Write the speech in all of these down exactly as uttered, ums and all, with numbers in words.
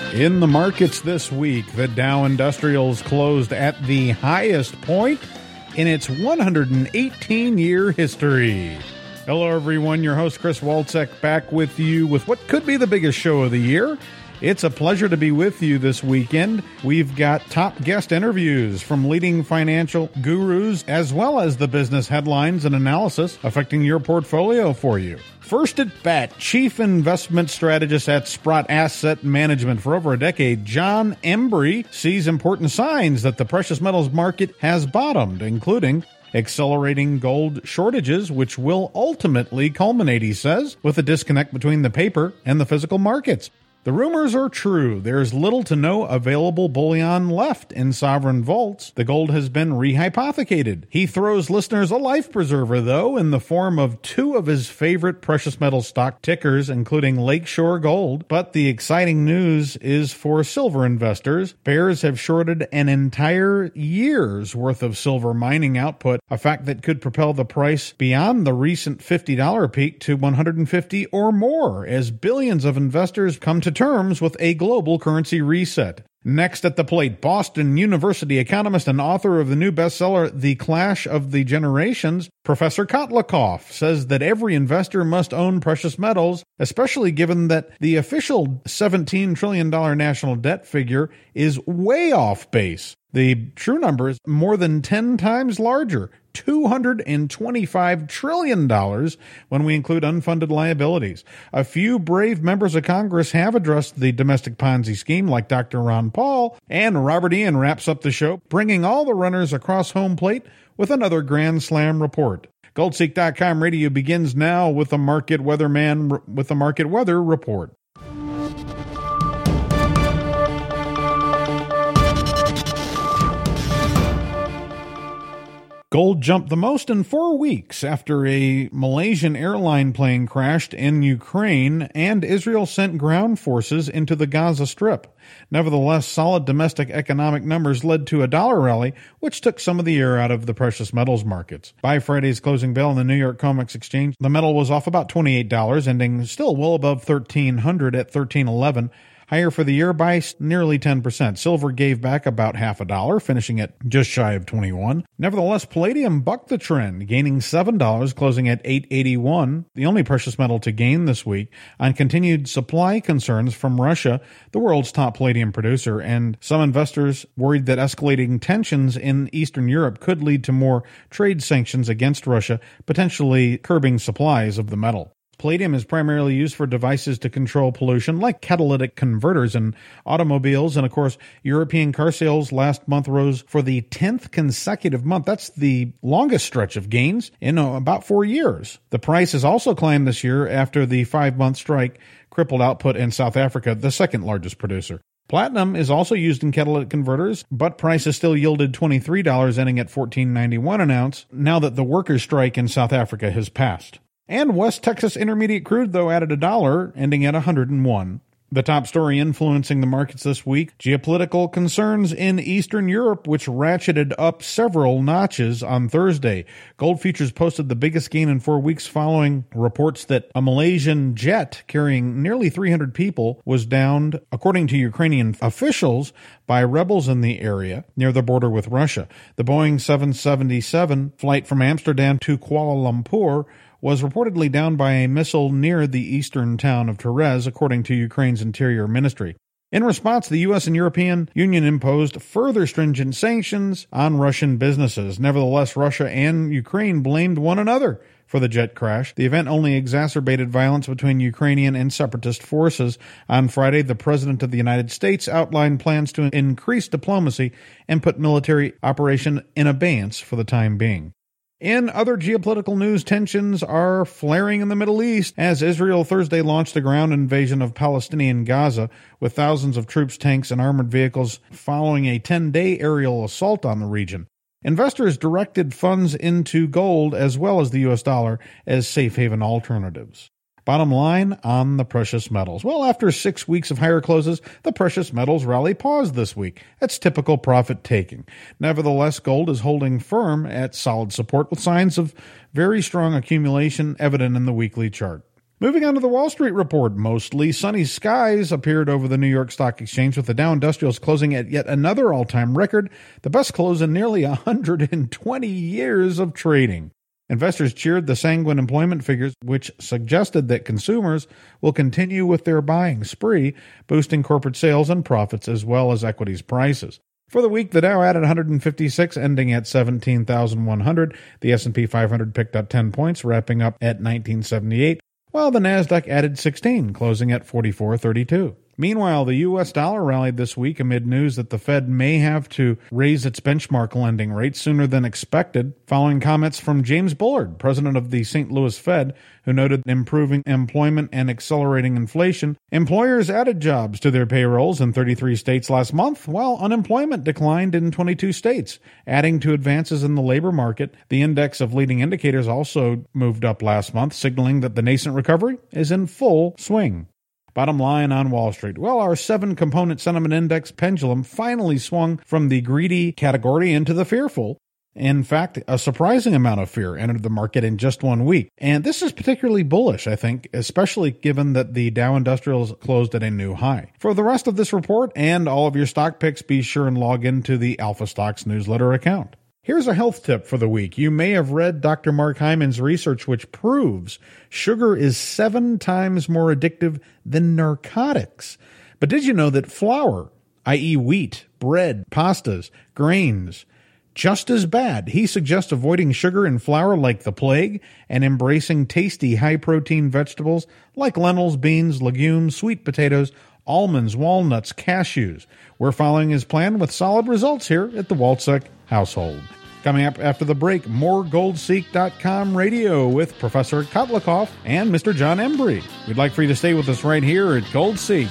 In the markets this week, the Dow Industrials closed at the highest point in its one hundred eighteen year history. Hello, everyone. Your host, Chris Walczek, back with you with what could be the biggest show of the year. It's a pleasure to be with you this weekend. We've got top guest interviews from leading financial gurus, as well as the business headlines and analysis affecting your portfolio for you. First at bat, Chief Investment Strategist at Sprott Asset Management for over a decade, John Embry, sees important signs that the precious metals market has bottomed, including accelerating gold shortages, which will ultimately culminate, he says, with a disconnect between the paper and the physical markets. The rumors are true. There's little to no available bullion left in sovereign vaults. The gold has been rehypothecated. He throws listeners a life preserver, though, in the form of two of his favorite precious metal stock tickers, including Lakeshore Gold. But the exciting news is for silver investors. Bears have shorted an entire year's worth of silver mining output, a fact that could propel the price beyond the recent fifty dollars peak to one hundred fifty dollars or more, as billions of investors come to terms with a global currency reset. Next at the plate, Boston University economist and author of the new bestseller, The Clash of the Generations, Professor Kotlikoff, says that every investor must own precious metals, especially given that the official seventeen trillion dollars national debt figure is way off base. The true number is more than ten times larger, two hundred twenty-five trillion dollars when we include unfunded liabilities. A few brave members of Congress have addressed the domestic Ponzi scheme, like Doctor Ron Paul, and Robert Ian wraps up the show, bringing all the runners across home plate with another Grand Slam report. Goldseek dot com radio begins now with a market weatherman with a market weather report. Gold jumped the most in four weeks after a Malaysian airline plane crashed in Ukraine and Israel sent ground forces into the Gaza Strip. Nevertheless, solid domestic economic numbers led to a dollar rally, which took some of the air out of the precious metals markets. By Friday's closing bell on the New York COMEX exchange, the metal was off about twenty-eight dollars, ending still well above thirteen hundred at thirteen eleven. Higher for the year by nearly ten percent. Silver gave back about half a dollar, finishing at just shy of twenty-one. Nevertheless, palladium bucked the trend, gaining seven dollars, closing at eight eighty-one, the only precious metal to gain this week, on continued supply concerns from Russia, the world's top palladium producer, and some investors worried that escalating tensions in Eastern Europe could lead to more trade sanctions against Russia, potentially curbing supplies of the metal. Palladium is primarily used for devices to control pollution, like catalytic converters in automobiles. And of course, European car sales last month rose for the tenth consecutive month. That's the longest stretch of gains in uh, about four years. The price has also climbed this year after the five-month strike crippled output in South Africa, the second largest producer. Platinum is also used in catalytic converters, but prices still yielded twenty-three dollars, ending at fourteen ninety-one an ounce, now that the workers' strike in South Africa has passed. And West Texas Intermediate crude, though, added a dollar, ending at one hundred one. The top story influencing the markets this week, geopolitical concerns in Eastern Europe, which ratcheted up several notches on Thursday. Gold futures posted the biggest gain in four weeks following reports that a Malaysian jet carrying nearly three hundred people was downed, according to Ukrainian officials, by rebels in the area near the border with Russia. The Boeing seven seventy-seven flight from Amsterdam to Kuala Lumpur was reportedly downed by a missile near the eastern town of Terez, according to Ukraine's Interior Ministry. In response, the U S and European Union imposed further stringent sanctions on Russian businesses. Nevertheless, Russia and Ukraine blamed one another for the jet crash. The event only exacerbated violence between Ukrainian and separatist forces. On Friday, the President of the United States outlined plans to increase diplomacy and put military operation in abeyance for the time being. In other geopolitical news, tensions are flaring in the Middle East as Israel Thursday launched a ground invasion of Palestinian Gaza with thousands of troops, tanks, and armored vehicles following a ten-day aerial assault on the region. Investors directed funds into gold as well as the U S dollar as safe haven alternatives. Bottom line on the precious metals. Well, after six weeks of higher closes, the precious metals rally paused this week. That's typical profit taking. Nevertheless, gold is holding firm at solid support with signs of very strong accumulation evident in the weekly chart. Moving on to the Wall Street report, mostly sunny skies appeared over the New York Stock Exchange, with the Dow Industrials closing at yet another all-time record, the best close in nearly one hundred twenty years of trading. Investors cheered the sanguine employment figures, which suggested that consumers will continue with their buying spree, boosting corporate sales and profits as well as equities prices. For the week, the Dow added one hundred fifty-six, ending at seventeen thousand one hundred. The S and P five hundred picked up ten points, wrapping up at nineteen seventy-eight. While the Nasdaq added sixteen, closing at forty-four thirty-two. Meanwhile, the U S dollar rallied this week amid news that the Fed may have to raise its benchmark lending rate sooner than expected, following comments from James Bullard, president of the Saint Louis Fed, who noted improving employment and accelerating inflation. Employers added jobs to their payrolls in thirty-three states last month, while unemployment declined in twenty-two states, adding to advances in the labor market. The index of leading indicators also moved up last month, signaling that the nascent recovery is in full swing. Bottom line on Wall Street. Well, our seven-component sentiment index pendulum finally swung from the greedy category into the fearful. In fact, a surprising amount of fear entered the market in just one week. And this is particularly bullish, I think, especially given that the Dow Industrials closed at a new high. For the rest of this report and all of your stock picks, be sure and log into the Alpha Stocks newsletter account. Here's a health tip for the week. You may have read Doctor Mark Hyman's research, which proves sugar is seven times more addictive than narcotics. But did you know that flour, that is wheat, bread, pastas, grains, just as bad? He suggests avoiding sugar and flour like the plague and embracing tasty high-protein vegetables like lentils, beans, legumes, sweet potatoes, almonds, walnuts, cashews. We're following his plan with solid results here at the Waltzek household. Coming up after the break, more gold seek dot com radio with Professor Kotlikoff and Mister John Embry. We'd like for you to stay with us right here at GoldSeek.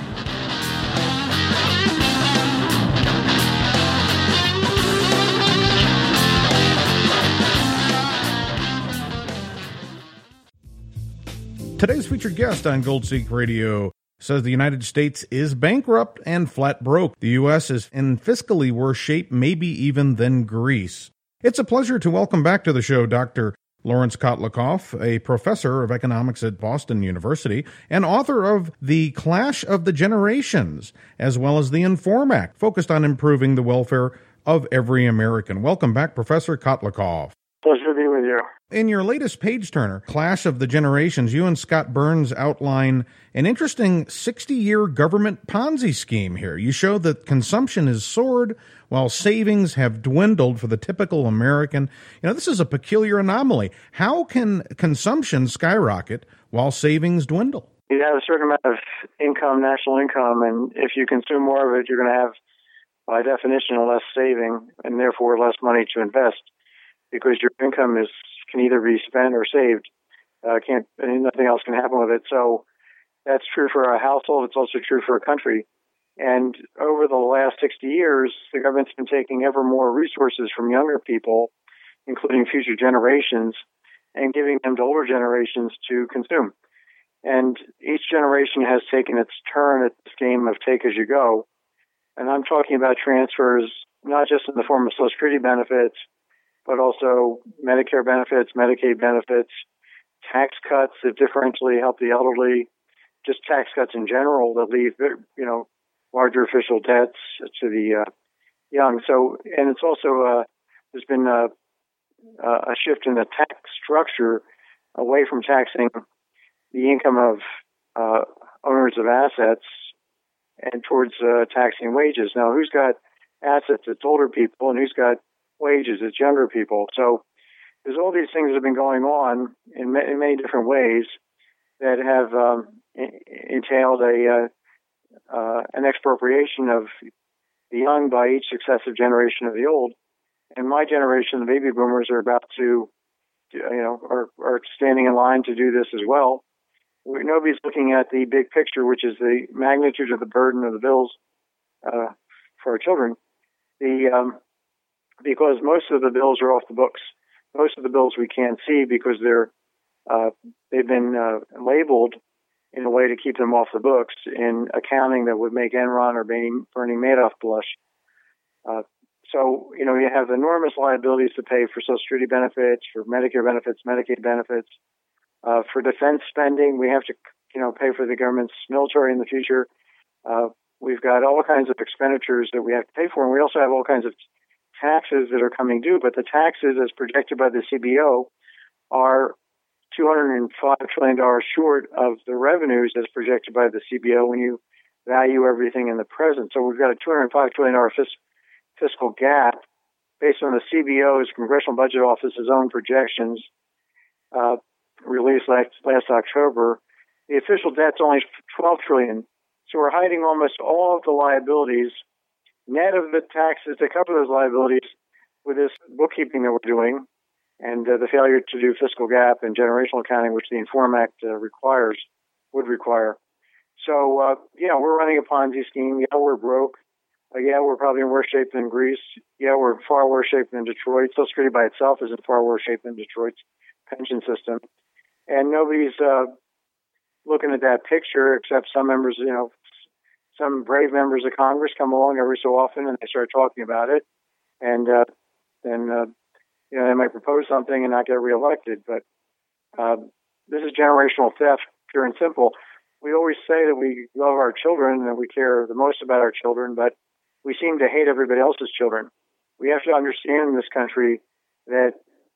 Today's featured guest on GoldSeek Radio says the United States is bankrupt and flat broke. The U S is in fiscally worse shape, maybe even than Greece. It's a pleasure to welcome back to the show Doctor Lawrence Kotlikoff, a professor of economics at Boston University and author of The Clash of the Generations, as well as the Inform Act, focused on improving the welfare of every American. Welcome back, Professor Kotlikoff. Pleasure to be with you. In your latest page-turner, Clash of the Generations, you and Scott Burns outline an interesting sixty-year government Ponzi scheme here. You show that consumption has soared while savings have dwindled for the typical American. You know, this is a peculiar anomaly. How can consumption skyrocket while savings dwindle? You have a certain amount of income, national income, and if you consume more of it, you're going to have, by definition, less saving and therefore less money to invest, because your income is can either be spent or saved. Uh, can't and nothing else can happen with it. So that's true for a household. It's also true for a country. And over the last sixty years, the government's been taking ever more resources from younger people, including future generations, and giving them to older generations to consume. And each generation has taken its turn at this game of take as you go. And I'm talking about transfers, not just in the form of Social Security benefits, but also Medicare benefits, Medicaid benefits, tax cuts that differentially help the elderly, just tax cuts in general that leave, you know, larger official debts to the uh, young. So, and it's also, uh, there's been a, a shift in the tax structure away from taxing the income of uh, owners of assets and towards uh, taxing wages. Now, who's got assets? It's older people, and who's got wages? It's younger people. So there's all these things that have been going on in, ma- in many different ways that have um, entailed a uh, uh, an expropriation of the young by each successive generation of the old. And my generation, the baby boomers, are about to, you know, are, are standing in line to do this as well. We, nobody's looking at the big picture, which is the magnitude of the burden of the bills uh, for our children. The um, because most of the bills are off the books. Most of the bills we can't see because they're uh, they've been uh, labeled in a way to keep them off the books in accounting that would make Enron or Bernie Madoff blush. Uh, so, you know, you have enormous liabilities to pay for Social Security benefits, for Medicare benefits, Medicaid benefits, Uh, for defense spending, we have to, you know, pay for the government's military in the future. Uh, we've got all kinds of expenditures that we have to pay for, and we also have all kinds of taxes that are coming due. But the taxes, as projected by the C B O, are two hundred five trillion dollars short of the revenues as projected by the C B O when you value everything in the present. So we've got a two hundred five trillion dollars fis- fiscal gap based on the C B O's, Congressional Budget Office's own projections uh, released last, last October. The official debt's only twelve trillion dollars. So we're hiding almost all of the liabilities, net of the taxes to cover those liabilities, with this bookkeeping that we're doing and uh, the failure to do fiscal gap and generational accounting, which the Inform Act uh, requires, would require. So, uh, yeah, we're running a Ponzi scheme. Yeah, we're broke. Uh, yeah, we're probably in worse shape than Greece. Yeah, we're in far worse shape than Detroit. Social Security by itself is in far worse shape than Detroit's pension system. And nobody's uh, looking at that picture except some members, you know, some brave members of Congress come along every so often and they start talking about it. And uh, then, uh, you know, they might propose something and not get reelected. But uh, this is generational theft, pure and simple. We always say that we love our children and that we care the most about our children, but we seem to hate everybody else's children. We have to understand in this country that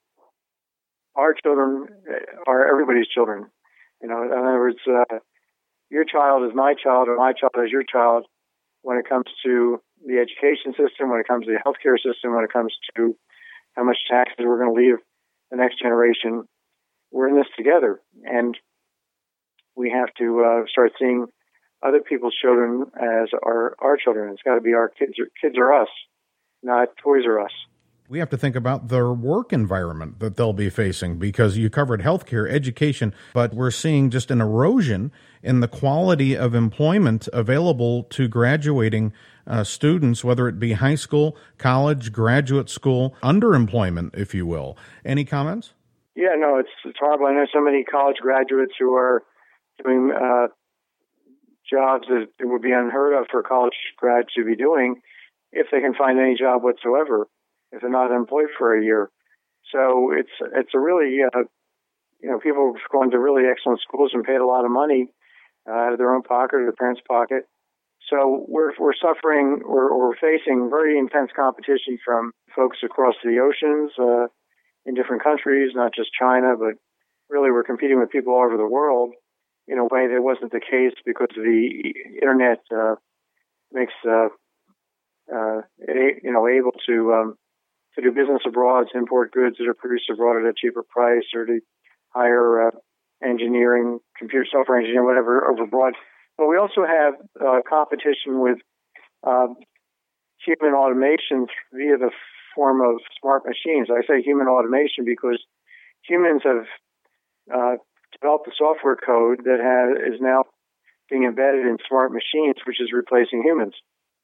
our children are everybody's children. You know, in other words, uh, your child is my child or my child is your child when it comes to the education system, when it comes to the healthcare system, when it comes to how much taxes we're going to leave the next generation. We're in this together, and we have to uh, start seeing other people's children as our, our children. It's got to be our kids. Kids are us, not toys are us. We have to think about their work environment that they'll be facing, because you covered healthcare, education, but we're seeing just an erosion in the quality of employment available to graduating uh, students, whether it be high school, college, graduate school, underemployment, if you will. Any comments? Yeah, no, it's, it's horrible. I know so many college graduates who are doing uh, jobs that it would be unheard of for a college grad to be doing if they can find any job whatsoever, if they're not employed for a year. So it's it's a really, uh, you know, people have gone to really excellent schools and paid a lot of money uh, out of their own pocket or their parents' pocket. So we're we're suffering, we're, we're facing very intense competition from folks across the oceans uh, in different countries, not just China, but really we're competing with people all over the world in a way that wasn't the case because the internet uh, makes, uh, uh, it, you know, able to um, to do business abroad, to import goods that are produced abroad at a cheaper price, or to hire uh, engineering, computer software engineering, whatever, over abroad. But we also have uh, competition with uh, human automation via the form of smart machines. I say human automation because humans have uh, developed the software code that has, is now being embedded in smart machines, which is replacing humans.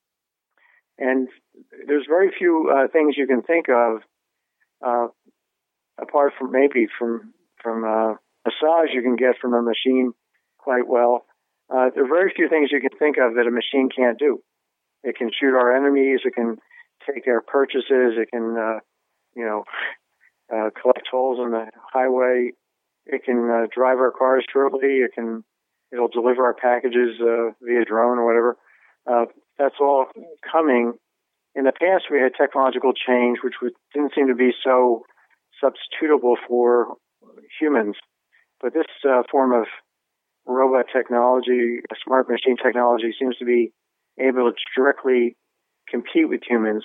And there's very few uh, things you can think of, uh, apart from maybe from from uh, massage you can get from a machine quite well. Uh, there are very few things you can think of that a machine can't do. It can shoot our enemies. It can take our purchases. It can, uh, you know, uh, collect tolls on the highway. It can uh, drive our cars shortly. It can, it'll deliver our packages uh, via drone or whatever. Uh, that's all coming. In the past, we had technological change, which didn't seem to be so substitutable for humans. But this uh, form of robot technology, smart machine technology, seems to be able to directly compete with humans.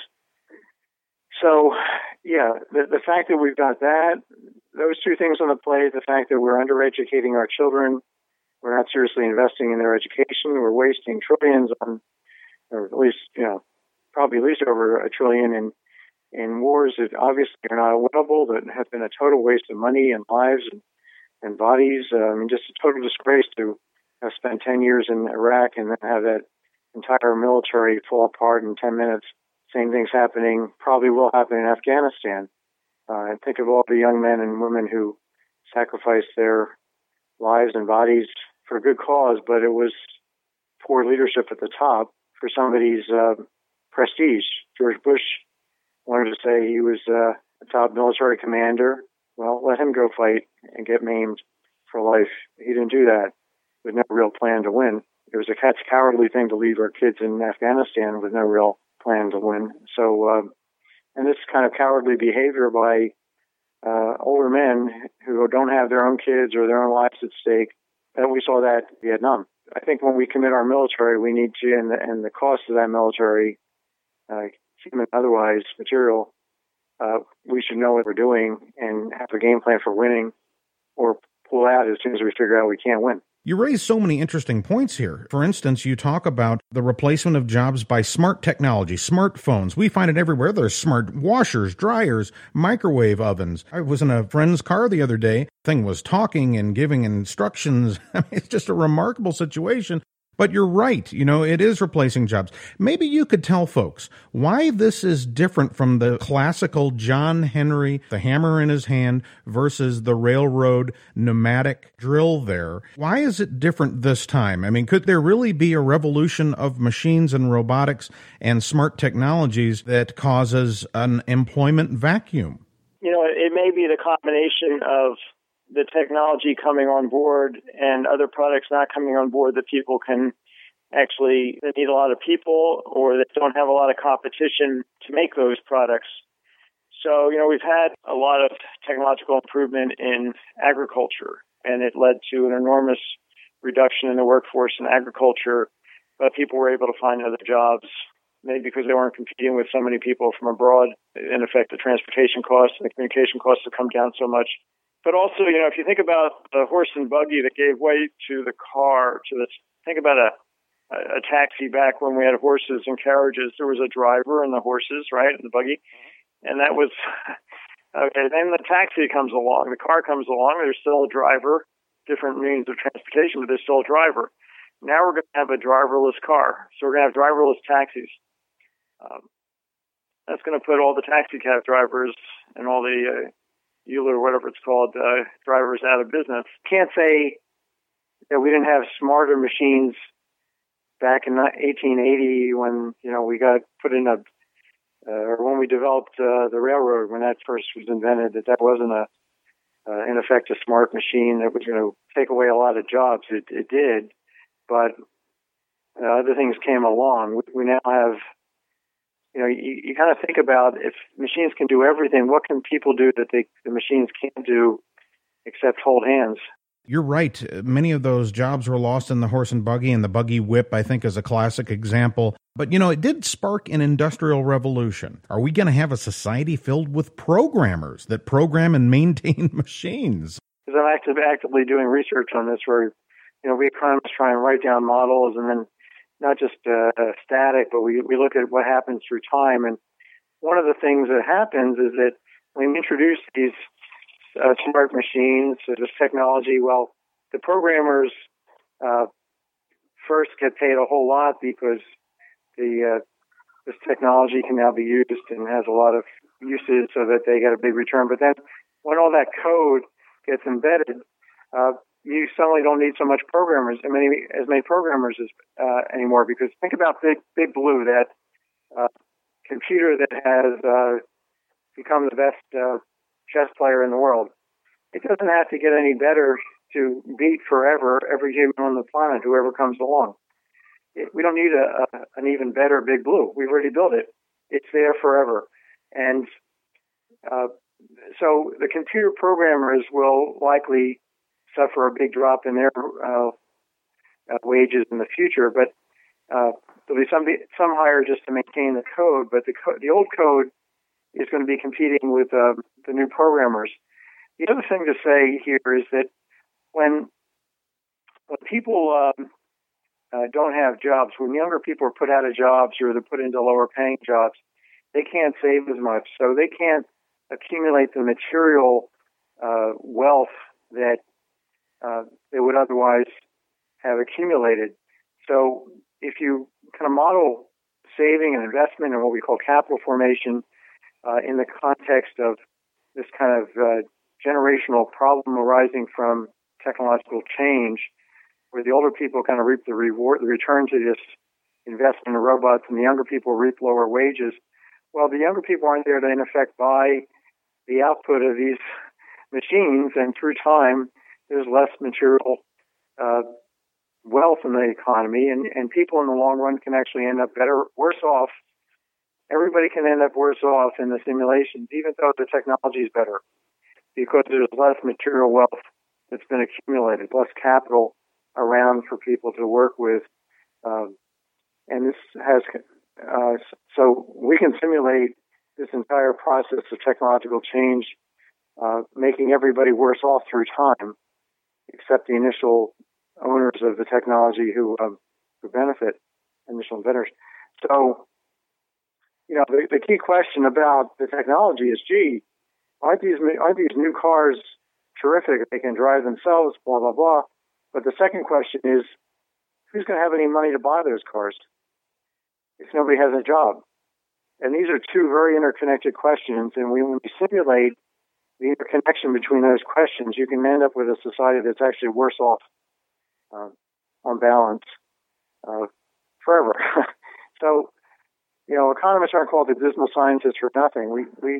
So, yeah, the, the fact that we've got that, those two things on the plate, the fact that we're undereducating our children, we're not seriously investing in their education, we're wasting trillions on, or at least, you know, probably at least over a trillion in, in wars that obviously are not winnable, that have been a total waste of money and lives and, and bodies. Uh, I mean, just a total disgrace to have spent ten years in Iraq and then have that entire military fall apart in ten minutes. Same thing's happening, probably will happen in Afghanistan. Uh, and think of all the young men and women who sacrificed their lives and bodies for a good cause, but it was poor leadership at the top for somebody's uh, prestige. George Bush wanted to say he was uh, a top military commander. Well, let him go fight and get maimed for life. He didn't do that with no real plan to win. It was a cat's cowardly thing to leave our kids in Afghanistan with no real plan to win. So, uh, and this kind of cowardly behavior by uh, older men who don't have their own kids or their own lives at stake, and we saw that in Vietnam. I think when we commit our military, we need to, and the, and the cost of that military, uh, human otherwise, material, uh, we should know what we're doing and have a game plan for winning or pull out as soon as we figure out we can't win. You raise so many interesting points here. For instance, you talk about the replacement of jobs by smart technology, smartphones. We find it everywhere. There's smart washers, dryers, microwave ovens. I was in a friend's car the other day. Thing was talking and giving instructions. I mean, it's just a remarkable situation. But you're right. You know, it is replacing jobs. Maybe you could tell folks why this is different from the classical John Henry, the hammer in his hand versus the railroad pneumatic drill there. Why is it different this time? I mean, could there really be a revolution of machines and robotics and smart technologies that causes an employment vacuum? You know, it may be the combination of the technology coming on board and other products not coming on board that people can actually that need a lot of people or that don't have a lot of competition to make those products. So, you know, we've had a lot of technological improvement in agriculture, and it led to an enormous reduction in the workforce in agriculture, but people were able to find other jobs, maybe because they weren't competing with so many people from abroad. In effect, the transportation costs and the communication costs have come down so much. But also, you know, if you think about the horse and buggy that gave way to the car, to the, think about a, a taxi back when we had horses and carriages. There was a driver and the horses, right, and the buggy. And that was, okay, then the taxi comes along, the car comes along, there's still a driver, different means of transportation, but there's still a driver. Now we're going to have a driverless car. So we're going to have driverless taxis. Um, that's going to put all the taxi cab drivers and all the uh, Euler, whatever it's called, uh, drivers out of business. Can't say that we didn't have smarter machines back in eighteen eighty when, you know, we got put in a, uh, or when we developed uh, the railroad, when that first was invented, that that wasn't a, uh, in effect, a smart machine that was going to take away a lot of jobs. It, it did, but uh, other things came along. We, we now have You know, you, you kind of think about if machines can do everything, what can people do that they, the machines can't do except hold hands? You're right. Many of those jobs were lost in the horse and buggy, and the buggy whip, I think, is a classic example. But, you know, it did spark an industrial revolution. Are we going to have a society filled with programmers that program and maintain machines? Because I'm active, actively doing research on this where, you know, we economists try and write down models and then not just uh, static, but we, we look at what happens through time. And one of the things that happens is that when we introduce these uh, smart machines, so this technology, well, the programmers uh, first get paid a whole lot because the uh, this technology can now be used and has a lot of uses so that they get a big return. But then when all that code gets embedded, uh, you suddenly don't need so much programmers, as many as many programmers as, uh, anymore. Because think about Big Big Blue, that uh, computer that has uh, become the best uh, chess player in the world. It doesn't have to get any better to beat forever every human on the planet, whoever comes along. It, we don't need a, a, an even better Big Blue. We've already built it. It's there forever, and uh, so the computer programmers will likely suffer a big drop in their uh, uh, wages in the future, but uh, there'll be some some hired just to maintain the code. But the co- the old code is going to be competing with uh, the new programmers. The other thing to say here is that when when people um, uh, don't have jobs, when younger people are put out of jobs or they're put into lower paying jobs, they can't save as much, so they can't accumulate the material uh, wealth that Uh, they would otherwise have accumulated. So if you kind of model saving and investment and what we call capital formation uh, in the context of this kind of uh, generational problem arising from technological change, where the older people kind of reap the reward, the return to this investment in robots, and the younger people reap lower wages, well, the younger people aren't there to, in effect, buy the output of these machines, and through time, there's less material uh, wealth in the economy, and, and people in the long run can actually end up better, worse off. Everybody can end up worse off in the simulations, even though the technology is better, because there's less material wealth that's been accumulated, less capital around for people to work with. Um, and this has, uh, so we can simulate this entire process of technological change, uh, making everybody worse off through time, except the initial owners of the technology who, um, who benefit, initial inventors. So, you know, the, the key question about the technology is, gee, aren't these, aren't these new cars terrific? They can drive themselves, blah, blah, blah. But the second question is, who's going to have any money to buy those cars if nobody has a job? And these are two very interconnected questions. And when we simulate the interconnection between those questions, you can end up with a society that's actually worse off uh, on balance uh, forever. So, you know, economists aren't called the dismal scientists for nothing. We, we,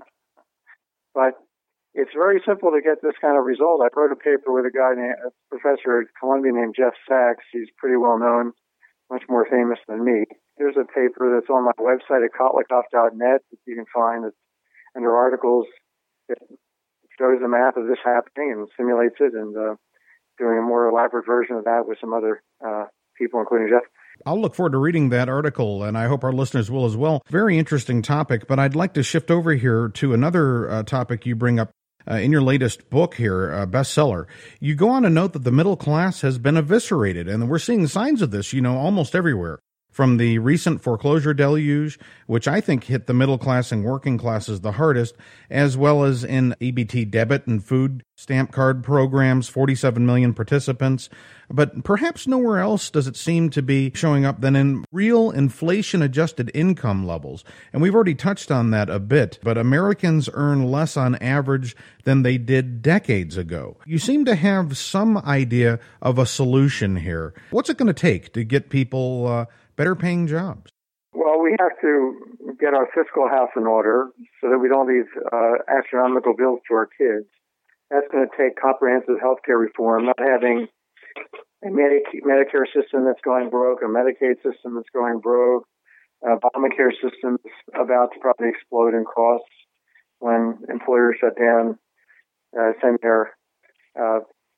but it's very simple to get this kind of result. I wrote a paper with a guy, named, a professor at Columbia named Jeff Sachs. He's pretty well known, much more famous than me. Here's a paper that's on my website at kotlikov dot net that you can find. It's under articles. It shows the math of this happening and simulates it, and uh, doing a more elaborate version of that with some other uh, people, including Jeff. I'll look forward to reading that article, and I hope our listeners will as well. Very interesting topic, but I'd like to shift over here to another uh, topic you bring up uh, in your latest book here, uh, bestseller. You go on to note that the middle class has been eviscerated, and we're seeing signs of this, you know, almost everywhere. From the recent foreclosure deluge, which I think hit the middle class and working classes the hardest, as well as in E B T debit and food stamp card programs, forty-seven million participants. But perhaps nowhere else does it seem to be showing up than in real inflation-adjusted income levels. And we've already touched on that a bit, but Americans earn less on average than they did decades ago. You seem to have some idea of a solution here. What's it going to take to get people uh, better paying jobs? Well, we have to get our fiscal house in order so that we don't leave uh, astronomical bills to our kids. That's going to take comprehensive health care reform, not having a Medi- Medicare system that's going broke, a Medicaid system that's going broke, a Obamacare system that's about to probably explode in costs when employers shut down, uh, send their uh,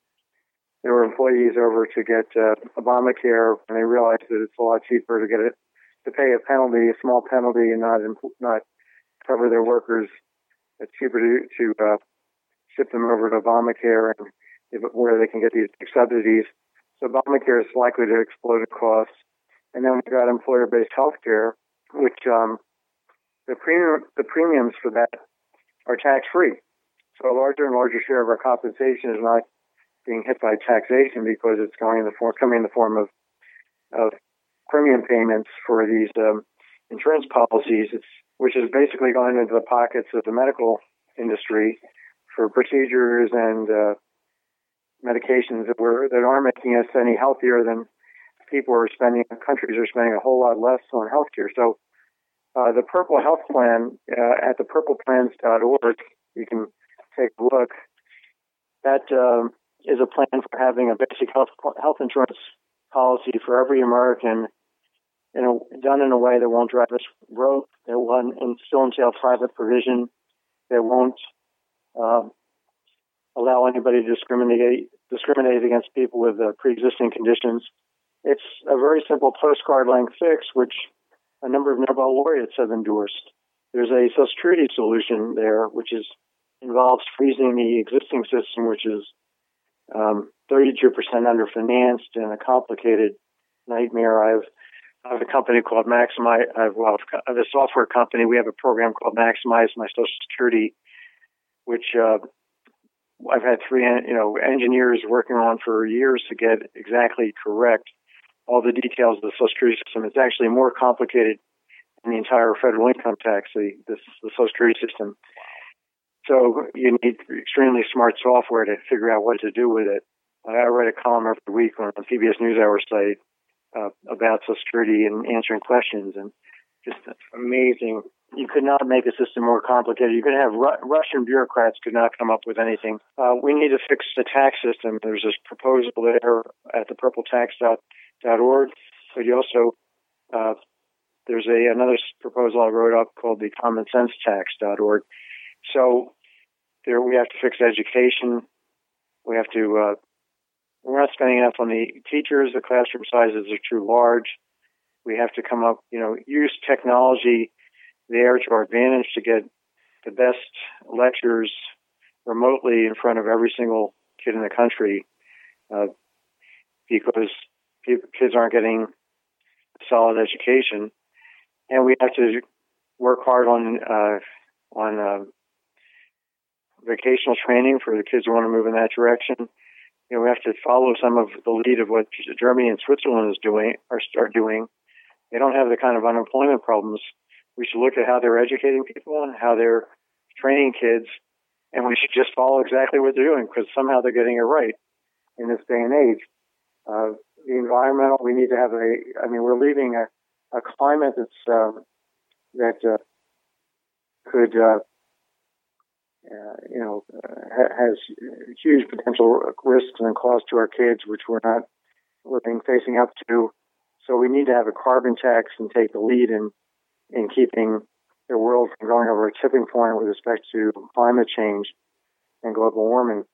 their employees over to get uh, Obamacare, and they realize that it's a lot cheaper to get it to pay a penalty, a small penalty, and not not cover their workers. It's cheaper to to uh, ship them over to Obamacare and if, where they can get these subsidies. So Obamacare is likely to explode in costs. And then we've got employer-based health care, which um, the premium the premiums for that are tax-free. So a larger and larger share of our compensation is not being hit by taxation because it's going in the form, coming in the form of of premium payments for these um, insurance policies, it's, which is basically going into the pockets of the medical industry for procedures and uh, medications that were that aren't making us any healthier than people are spending. Countries are spending a whole lot less on healthcare. So uh, the Purple Health Plan uh, at the purple plans dot org, you can take a look. That um, is a plan for having a basic health health insurance policy for every American, you know, done in a way that won't drive us broke, that won't and still entail private provision, that won't uh, allow anybody to discriminate discriminate against people with uh, pre-existing conditions. It's a very simple postcard-length fix, which a number of Nobel laureates have endorsed. There's a Social Security solution there, which is involves freezing the existing system, which is um, thirty-two percent underfinanced and a complicated nightmare. I've I have a company called Maximize. I have, well, I have a software company. We have a program called Maximize My Social Security, which uh, I've had three, you know, engineers working on for years to get exactly correct all the details of the Social Security system. It's actually more complicated than the entire federal income tax, the, this, the Social Security system. So you need extremely smart software to figure out what to do with it. I write a column every week on the P B S NewsHour site Uh, about Social Security and answering questions, and just amazing You could not make a system more complicated. You could have Ru- Russian bureaucrats could not come up with anything. Uh, we need to fix the tax system. There's this proposal there at the purple tax dot org. But you also, uh, there's a another proposal I wrote up called the common sense tax dot org. So there we have to fix education. We have to, uh, we're not spending enough on the teachers. The classroom sizes are too large. We have to come up, you know, use technology there to our advantage to get the best lectures remotely in front of every single kid in the country, uh, because people, kids aren't getting a solid education. And we have to work hard on uh, on uh, vocational training for the kids who want to move in that direction. You know, we have to follow some of the lead of what Germany and Switzerland is doing or are doing. They don't have the kind of unemployment problems. We should look at how they're educating people and how they're training kids, and we should just follow exactly what they're doing because somehow they're getting it right in this day and age. Uh, the environmental, we need to have a, I mean, we're leaving a, a climate that's, um, that uh, could, uh, uh, you know, uh, ha- has huge potential risks and costs to our kids, which we're not living, facing up to. So we need to have a carbon tax and take the lead in in keeping the world from going over a tipping point with respect to climate change and global warming.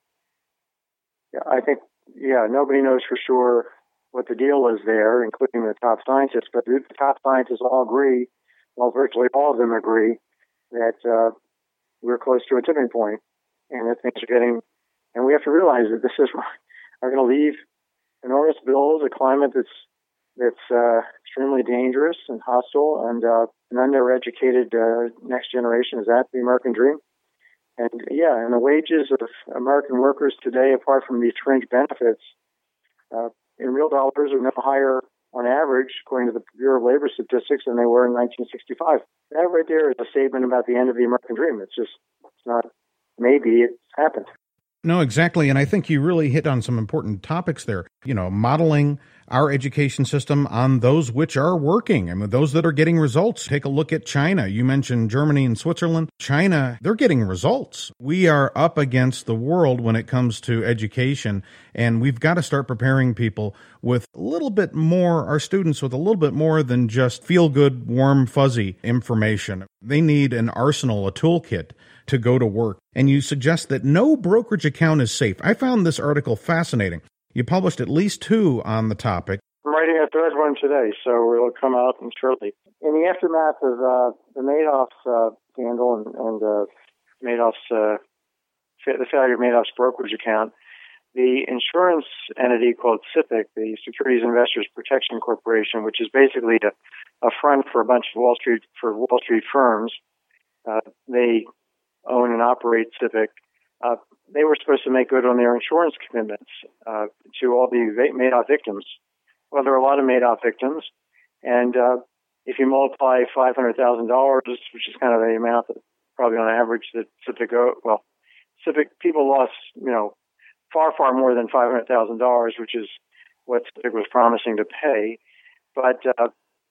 Yeah, I think, yeah, nobody knows for sure what the deal is there, including the top scientists, but the top scientists all agree, well, virtually all of them agree, that uh, we're close to a tipping point and that things are getting, and we have to realize that this is, are going to leave enormous bills, a climate that's that's uh, extremely dangerous and hostile, and uh, an undereducated uh, next generation. Is that the American dream? And yeah, and the wages of American workers today, apart from these fringe benefits, uh, in real dollars are no higher on average, according to the Bureau of Labor Statistics, than they were in nineteen sixty-five. That right there is a statement about the end of the American dream. It's just, it's not maybe, it's happened. No, exactly. And I think you really hit on some important topics there. You know, modeling our education system on those which are working. I mean, those that are getting results. Take a look at China. You mentioned Germany and Switzerland. China, they're getting results. We are up against the world when it comes to education, and we've got to start preparing people with a little bit more, our students with a little bit more than just feel-good, warm, fuzzy information. They need an arsenal, a toolkit to go to work. And you suggest that no brokerage account is safe. I found this article fascinating. You published at least two on the topic. I'm writing a third one today, so it'll come out shortly. In the aftermath of uh, the Madoff uh, scandal and, and uh, Madoff's uh, the failure of Madoff's brokerage account, the insurance entity called SIPC, the Securities Investors Protection Corporation, which is basically a, a front for a bunch of Wall Street for Wall Street firms, uh, they own and operate SIPC. Uh, they were supposed to make good on their insurance commitments uh, to all the Madoff victims. Well, there are a lot of Madoff victims, and uh, if you multiply five hundred thousand dollars, which is kind of the amount that probably on average that SIPC, well, SIPC people lost, you know, far, far more than five hundred thousand dollars, which is what SIPC was promising to pay. But uh,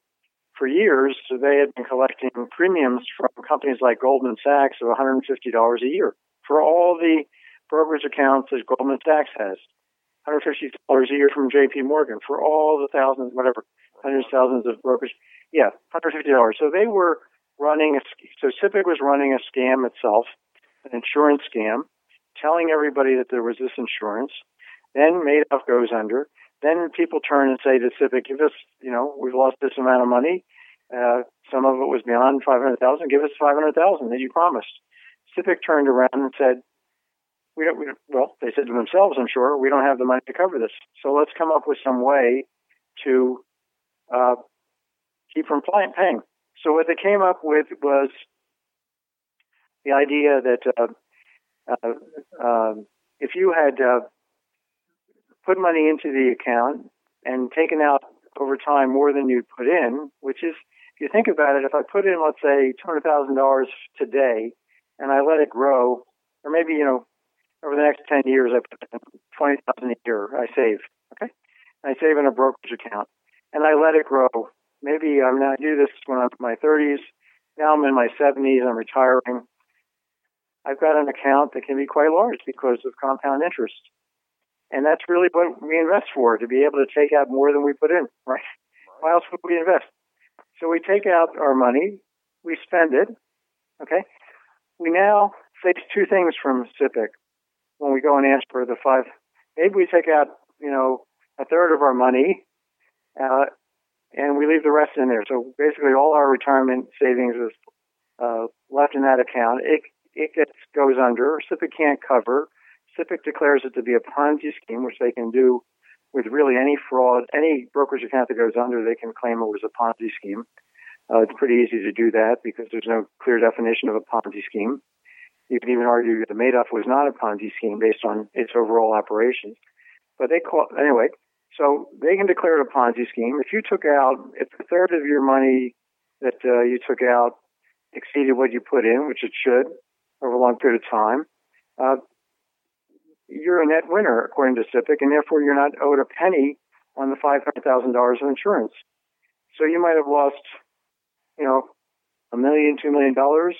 for years, they had been collecting premiums from companies like Goldman Sachs of one hundred fifty dollars a year for all the brokerage accounts that Goldman Sachs has. one hundred fifty dollars a year from J P Morgan for all the thousands, whatever, hundreds of thousands of brokers. Yeah, one hundred fifty dollars. So they were running, a, so SIPC was running a scam itself, an insurance scam, telling everybody that there was this insurance. Then Madoff goes under. Then people turn and say to SIPC, give us, you know, we've lost this amount of money. Uh, some of it was beyond five hundred thousand dollars. Give us five hundred thousand dollars that you promised. SIPC turned around and said, we don't, we don't, well, they said to themselves, I'm sure, we don't have the money to cover this. So let's come up with some way to uh, keep from paying. So what they came up with was the idea that uh, uh, uh, if you had uh, put money into the account and taken out over time more than you'd put in, which is, if you think about it, if I put in, let's say, two hundred thousand dollars today and I let it grow, or maybe, you know, over the next ten years, I put in twenty thousand dollars a year, I save, okay? I save in a brokerage account, and I let it grow. Maybe I'm not do this when I'm in my thirties, Now I'm in my seventies, I'm retiring. I've got an account that can be quite large because of compound interest. And that's really what we invest for, to be able to take out more than we put in, right? Why else would we invest? So we take out our money, we spend it, okay? We now face two things from SIPC when we go and ask for the five. Maybe we take out, you know, a third of our money, uh, and we leave the rest in there. So basically all our retirement savings is uh, left in that account. It, it gets, goes under. SIPC can't cover. SIPC declares it to be a Ponzi scheme, which they can do with really any fraud. Any brokerage account that goes under, they can claim it was a Ponzi scheme. Uh, it's pretty easy to do that because there's no clear definition of a Ponzi scheme. You can even argue that Madoff was not a Ponzi scheme based on its overall operations. But they call anyway, so they can declare it a Ponzi scheme. If you took out, if a third of your money that uh, you took out exceeded what you put in, which it should over a long period of time, uh, you're a net winner according to SIPC, and therefore you're not owed a penny on the five hundred thousand dollars of insurance. So you might have lost, you know, a million, two million dollars,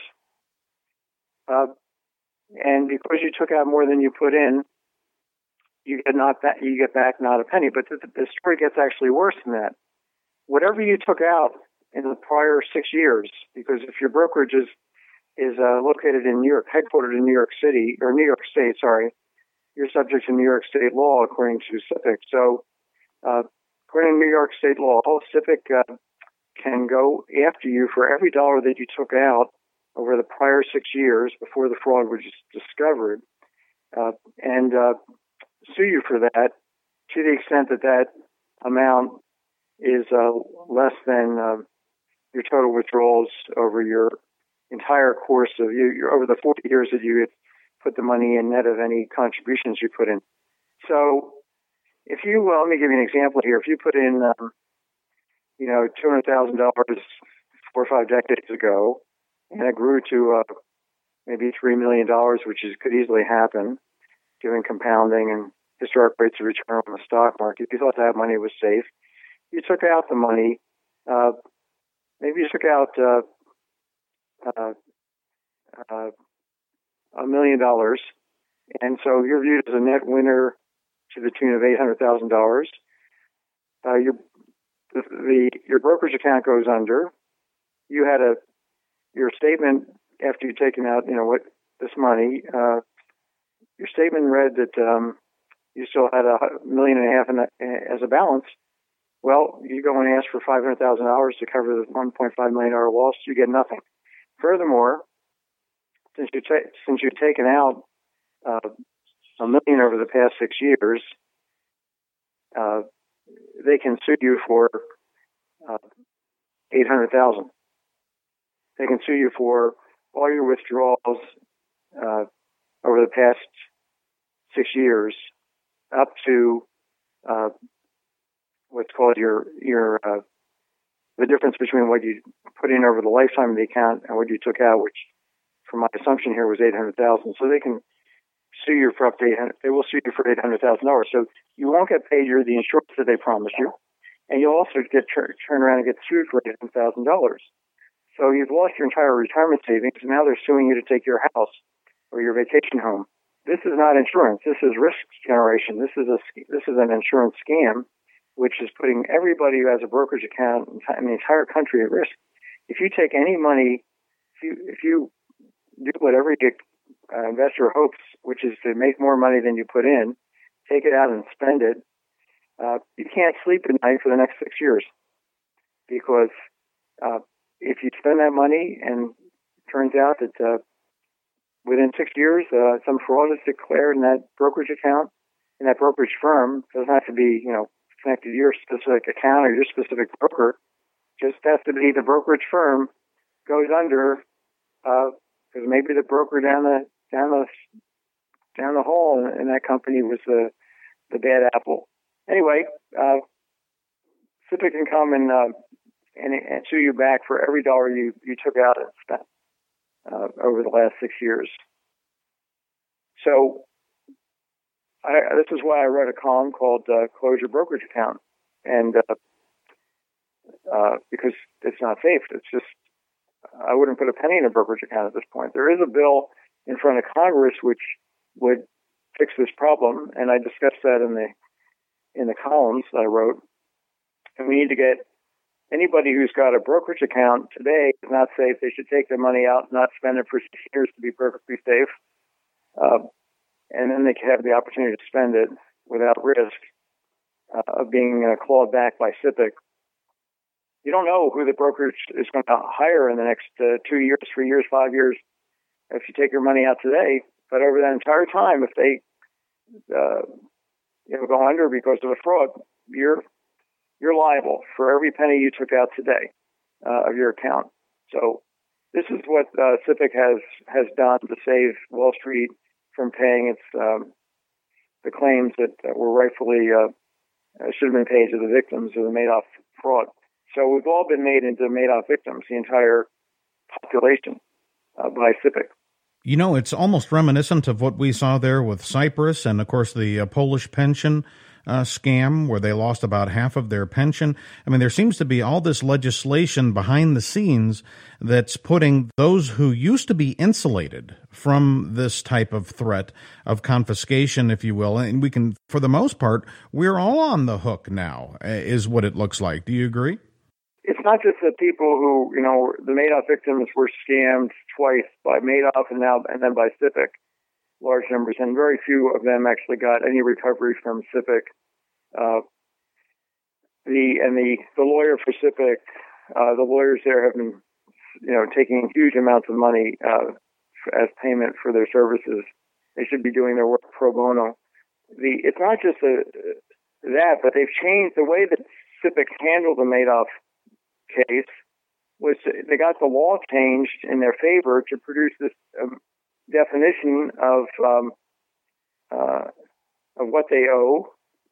uh, and because you took out more than you put in, you get not that you get back not a penny. But the, the story gets actually worse than that. Whatever you took out in the prior six years, because if your brokerage is is uh, located in New York, headquartered in New York City or New York State, sorry, you're subject to New York State law according to SIPC. So, uh, according to New York State law, SIPC uh, can go after you for every dollar that you took out over the prior six years before the fraud was discovered, uh, and uh, sue you for that to the extent that that amount is uh, less than uh, your total withdrawals over your entire course of you over the forty years that you had put the money in, net of any contributions you put in. So, if you well, let me give you an example here. If you put in, um, you know, two hundred thousand dollars four or five decades ago, and it grew to uh, maybe three million dollars, which is could easily happen, given compounding and historic rates of return on the stock market. If you thought that money was safe, you took out the money. Uh, maybe you took out uh, uh, uh, a million dollars, and so you're viewed as a net winner to the tune of eight hundred thousand dollars. Uh, your the, the your brokerage account goes under. You had a your statement after you'd taken out, you know, what this money. Uh, your statement read that um, you still had a million and a half in the, as a balance. Well, you go and ask for five hundred thousand dollars to cover the one point five million dollar loss. You get nothing. Furthermore, since you ta- since you've taken out uh, a million over the past six years, uh, they can sue you for uh, eight hundred thousand. They can sue you for all your withdrawals uh, over the past six years, up to uh, what's called your your uh, the difference between what you put in over the lifetime of the account and what you took out, which, from my assumption here, was eight hundred thousand. So they can sue you for up to eight hundred. They will sue you for eight hundred thousand dollars. So you won't get paid your the insurance that they promised you, and you'll also get tur- turn around and get sued for eight hundred thousand dollars. So you've lost your entire retirement savings, and now they're suing you to take your house or your vacation home. This is not insurance. This is risk generation. This is a this is an insurance scam, which is putting everybody who has a brokerage account in the entire country at risk. If you take any money, if you if you do what every uh, investor hopes, which is to make more money than you put in, take it out and spend it, uh, you can't sleep at night for the next six years. Because uh, if you spend that money and it turns out that uh, within six years uh, some fraud is declared in that brokerage account, in that brokerage firm, it doesn't have to be, you know, connected to your specific account or your specific broker, just has to be the brokerage firm goes under, because uh, maybe the broker down the down the down the hall in that company was the the bad apple. Anyway, uh, SIPC can come and, uh, and and sue you back for every dollar you, you took out and spent uh, over the last six years. So I, this is why I wrote a column called uh, "Close Your Brokerage Account," and uh, uh, because it's not safe. It's just I wouldn't put a penny in a brokerage account at this point. There is a bill in front of Congress which would fix this problem, and I discussed that in the in the columns that I wrote. And we need to get anybody who's got a brokerage account today is not safe. They should take their money out, not spend it for six years to be perfectly safe, uh, and then they can have the opportunity to spend it without risk uh, of being uh, clawed back by SIPC. You don't know who the brokerage is going to hire in the next uh, two years, three years, five years if you take your money out today. But over that entire time, if they uh, you know, go under because of a fraud, you're you're liable for every penny you took out today uh, of your account. So this is what uh, SIPC has has done to save Wall Street from paying its um, the claims that, that were rightfully uh, should have been paid to the victims of the Madoff fraud. So we've all been made into Madoff victims, the entire population, uh, by SIPC. You know, it's almost reminiscent of what we saw there with Cyprus and, of course, the uh, Polish pension uh, scam where they lost about half of their pension. I mean, there seems to be all this legislation behind the scenes that's putting those who used to be insulated from this type of threat of confiscation, if you will. And we can, for the most part, we're all on the hook now, is what it looks like. Do you agree? It's not just the people who, you know, the Madoff victims were scammed twice by Madoff and now and then by SIPC, large numbers, and very few of them actually got any recovery from SIPC. Uh, the and the the lawyer for SIPC, uh, the lawyers there have been, you know, taking huge amounts of money uh, as payment for their services. They should be doing their work pro bono. The it's not just a, that, but they've changed the way that SIPC handled the Madoff case. Was they got the law changed in their favor to produce this um, definition of um, uh, of what they owe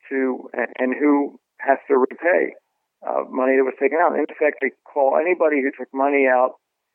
to and, and who has to repay uh, money that was taken out. In effect, they call anybody who took money out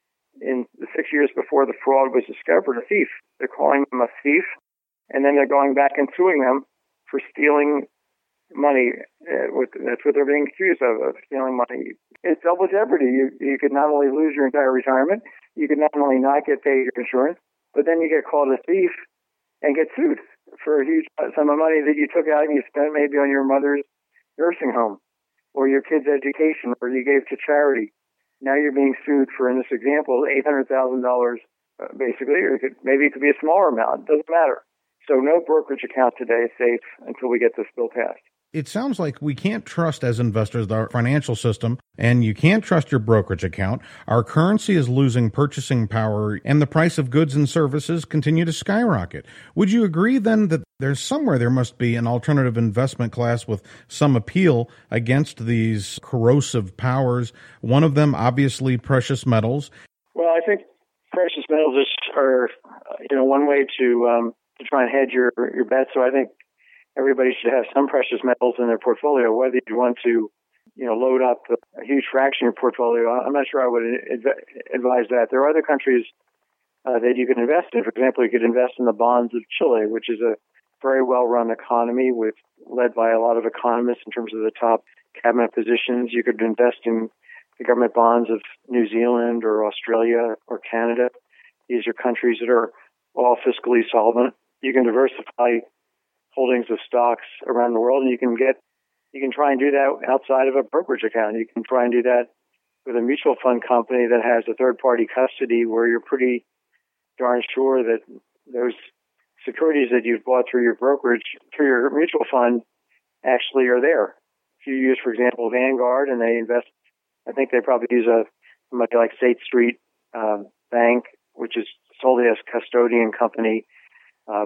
in the six years before the fraud was discovered a thief. They're calling them a thief, and then they're going back and suing them for stealing money. Uh, with, that's what they're being accused of, of stealing money. It's double jeopardy. You you could not only lose your entire retirement, you could not only not get paid your insurance, but then you get called a thief and get sued for a huge sum of money that you took out and you spent maybe on your mother's nursing home or your kid's education or you gave to charity. Now you're being sued for, in this example, eight hundred thousand dollars uh, basically, or it could, maybe it could be a smaller amount. It doesn't matter. So no brokerage account today is safe until we get this bill passed. It sounds like we can't trust as investors our financial system, and you can't trust your brokerage account. Our currency is losing purchasing power, and the price of goods and services continue to skyrocket. Would you agree then that there's somewhere there must be an alternative investment class with some appeal against these corrosive powers? One of them, obviously, precious metals. Well, I think precious metals are, you know, one way to um, to try and hedge your your bets. So I think everybody should have some precious metals in their portfolio, whether you want to, you know, load up a huge fraction of your portfolio. I'm not sure I would adv- advise that. There are other countries uh, that you can invest in. For example, you could invest in the bonds of Chile, which is a very well-run economy with led by a lot of economists in terms of the top cabinet positions. You could invest in the government bonds of New Zealand or Australia or Canada. These are countries that are all fiscally solvent. You can diversify holdings of stocks around the world, and you can get, you can try and do that outside of a brokerage account. You can try and do that with a mutual fund company that has a third-party custody where you're pretty darn sure that those securities that you've bought through your brokerage, through your mutual fund, actually are there. If you use, for example, Vanguard, and they invest, I think they probably use a somebody like State Street um, Bank, which is solely as custodian company, uh,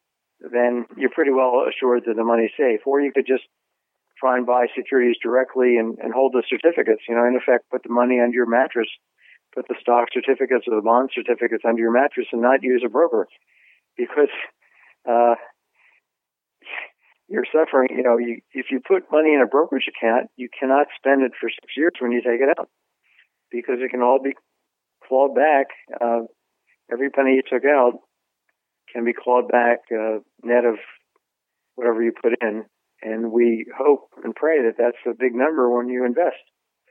then you're pretty well assured that the money's safe. Or you could just try and buy securities directly and, and hold the certificates. You know, in effect, put the money under your mattress, put the stock certificates or the bond certificates under your mattress and not use a broker. Because uh, you're suffering, you know, you, if you put money in a brokerage account, you cannot spend it for six years when you take it out. Because it can all be clawed back. Uh, every penny you took out can be clawed back uh, net of whatever you put in. And we hope and pray that that's a big number when you invest.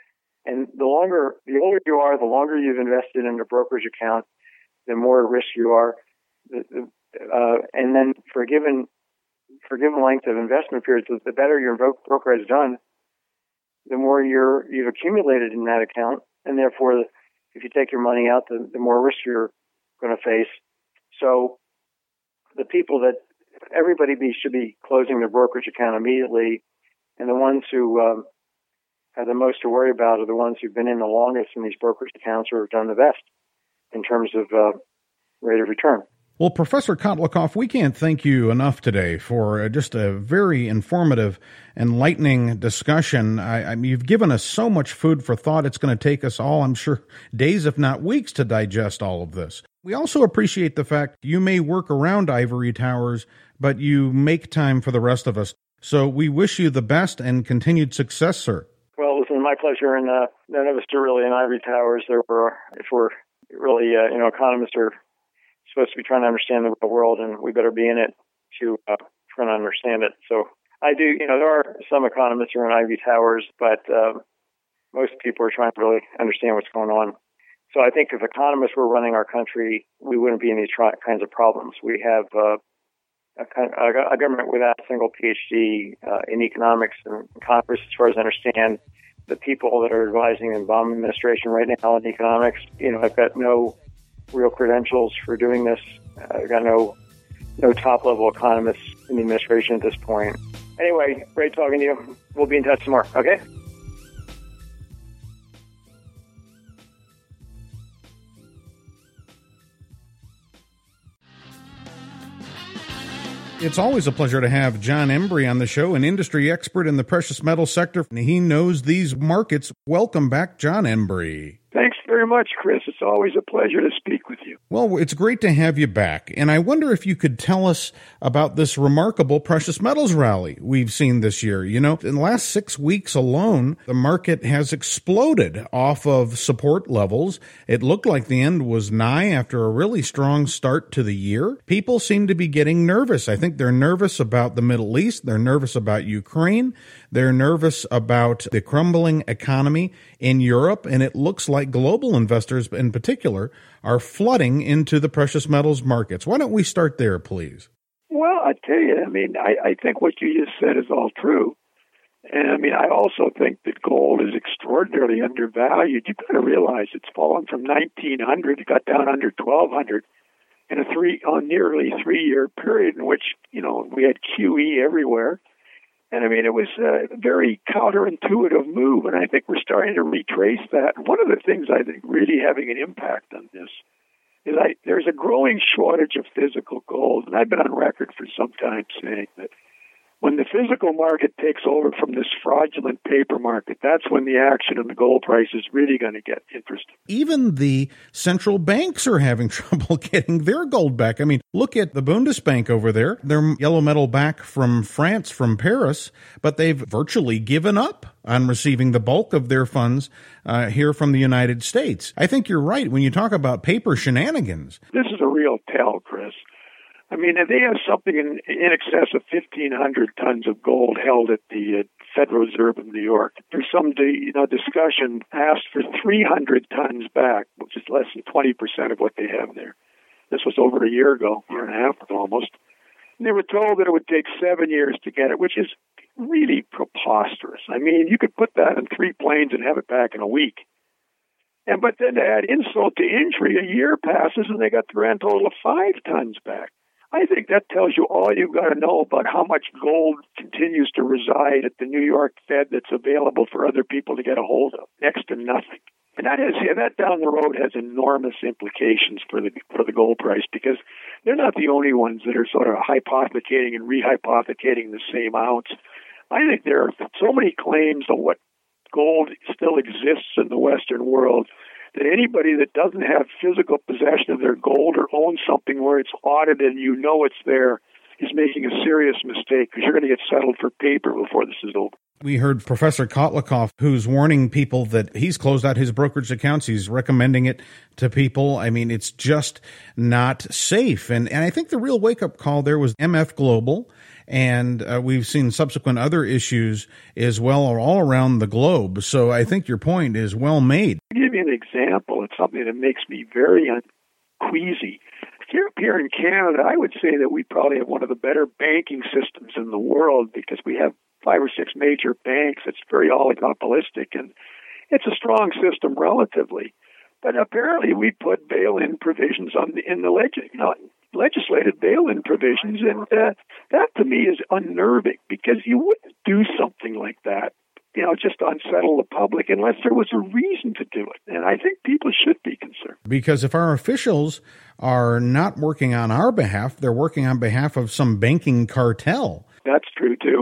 And the longer, the older you are, the longer you've invested in a brokerage account, the more at risk you are. The, the, uh, and then for a given, for a given length of investment period, the better your broker has done, the more you're, you've accumulated in that account. And therefore, if you take your money out, the, the more risk you're going to face. So the people that, everybody be, should be closing their brokerage account immediately. And the ones who um, have the most to worry about are the ones who've been in the longest in these brokerage accounts or have done the best in terms of uh, rate of return. Well, Professor Kotlikoff, we can't thank you enough today for uh, just a very informative, enlightening discussion. I, I mean, you've given us so much food for thought. It's going to take us all, I'm sure, days, if not weeks, to digest all of this. We also appreciate the fact you may work around ivory towers, but you make time for the rest of us. So we wish you the best and continued success, sir. Well, listen, my pleasure. And uh, none of us are really in ivory towers. There were, if we're really, uh, you know, economists are supposed to be trying to understand the real world, and we better be in it to uh, try to understand it. So I do, you know, there are some economists who are in ivory towers, but uh, most people are trying to really understand what's going on. So I think if economists were running our country, we wouldn't be in these tri- kinds of problems. We have uh, a, a government without a single P H D uh, in economics and Congress, as far as I understand. The people that are advising the Obama administration right now in economics, you know, I've got no real credentials for doing this. Uh, I've got no no top-level economists in the administration at this point. Anyway, great talking to you. We'll be in touch some more, okay? It's always a pleasure to have John Embry on the show, an industry expert in the precious metal sector. He knows these markets. Welcome back, John Embry. Thanks very much, Chris. It's always a pleasure to speak with you. Well, it's great to have you back. And I wonder if you could tell us about this remarkable precious metals rally we've seen this year. You know, in the last six weeks alone, the market has exploded off of support levels. It looked like the end was nigh after a really strong start to the year. People seem to be getting nervous. I think they're nervous about the Middle East. They're nervous about Ukraine. They're nervous about the crumbling economy in Europe. And it looks like global investors in particular are flooding into the precious metals markets. Why don't we start there, please? Well, I tell you, I mean, I, I think what you just said is all true. And I mean, I also think that gold is extraordinarily undervalued. You've got to realize it's fallen from nineteen hundred, it got down under twelve hundred in a three, on nearly three-year period in which, you know, we had Q E everywhere. And I mean, it was a very counterintuitive move, and I think we're starting to retrace that. And one of the things I think really having an impact on this is I, there's a growing shortage of physical gold. And I've been on record for some time saying that when the physical market takes over from this fraudulent paper market, that's when the action in the gold price is really going to get interesting. Even the central banks are having trouble getting their gold back. I mean, look at the Bundesbank over there. They're yellow metal back from France, from Paris, but they've virtually given up on receiving the bulk of their funds uh, here from the United States. I think you're right when you talk about paper shenanigans. This is a real tell, Chris. I mean, they have something in, in excess of fifteen hundred tons of gold held at the uh, Federal Reserve of New York. There's some you know, discussion asked for three hundred tons back, which is less than twenty percent of what they have there. This was over a year ago, year and a half ago almost. And they were told that it would take seven years to get it, which is really preposterous. I mean, you could put that in three planes and have it back in a week. And but then to add insult to injury, a year passes and they got the grand total of five tons back. I think that tells you all you've got to know about how much gold continues to reside at the New York Fed that's available for other people to get a hold of. Next to nothing. And that has that down the road has enormous implications for the for the gold price, because they're not the only ones that are sort of hypothecating and rehypothecating the same ounce. I think there are so many claims on what gold still exists in the Western world that anybody that doesn't have physical possession of their gold or owns something where it's audited and you know it's there is making a serious mistake, because you're going to get settled for paper before this is over. We heard Professor Kotlikoff, who's warning people that he's closed out his brokerage accounts. He's recommending it to people. I mean, it's just not safe. And, and I think the real wake-up call there was M F Global And uh, we've seen subsequent other issues as well all around the globe. So I think your point is well made. To give you an example, it's something that makes me very uneasy. Here, here in Canada, I would say that we probably have one of the better banking systems in the world because we have five or six major banks. It's very oligopolistic, and it's a strong system relatively. But apparently we put bail-in provisions on the, in the leg- you know, legislated bail-in provisions, and uh, that to me is unnerving because you wouldn't do something like that, you know, just to unsettle the public unless there was a reason to do it. And I think people should be concerned. Because if our officials are not working on our behalf, they're working on behalf of some banking cartel. That's true, too.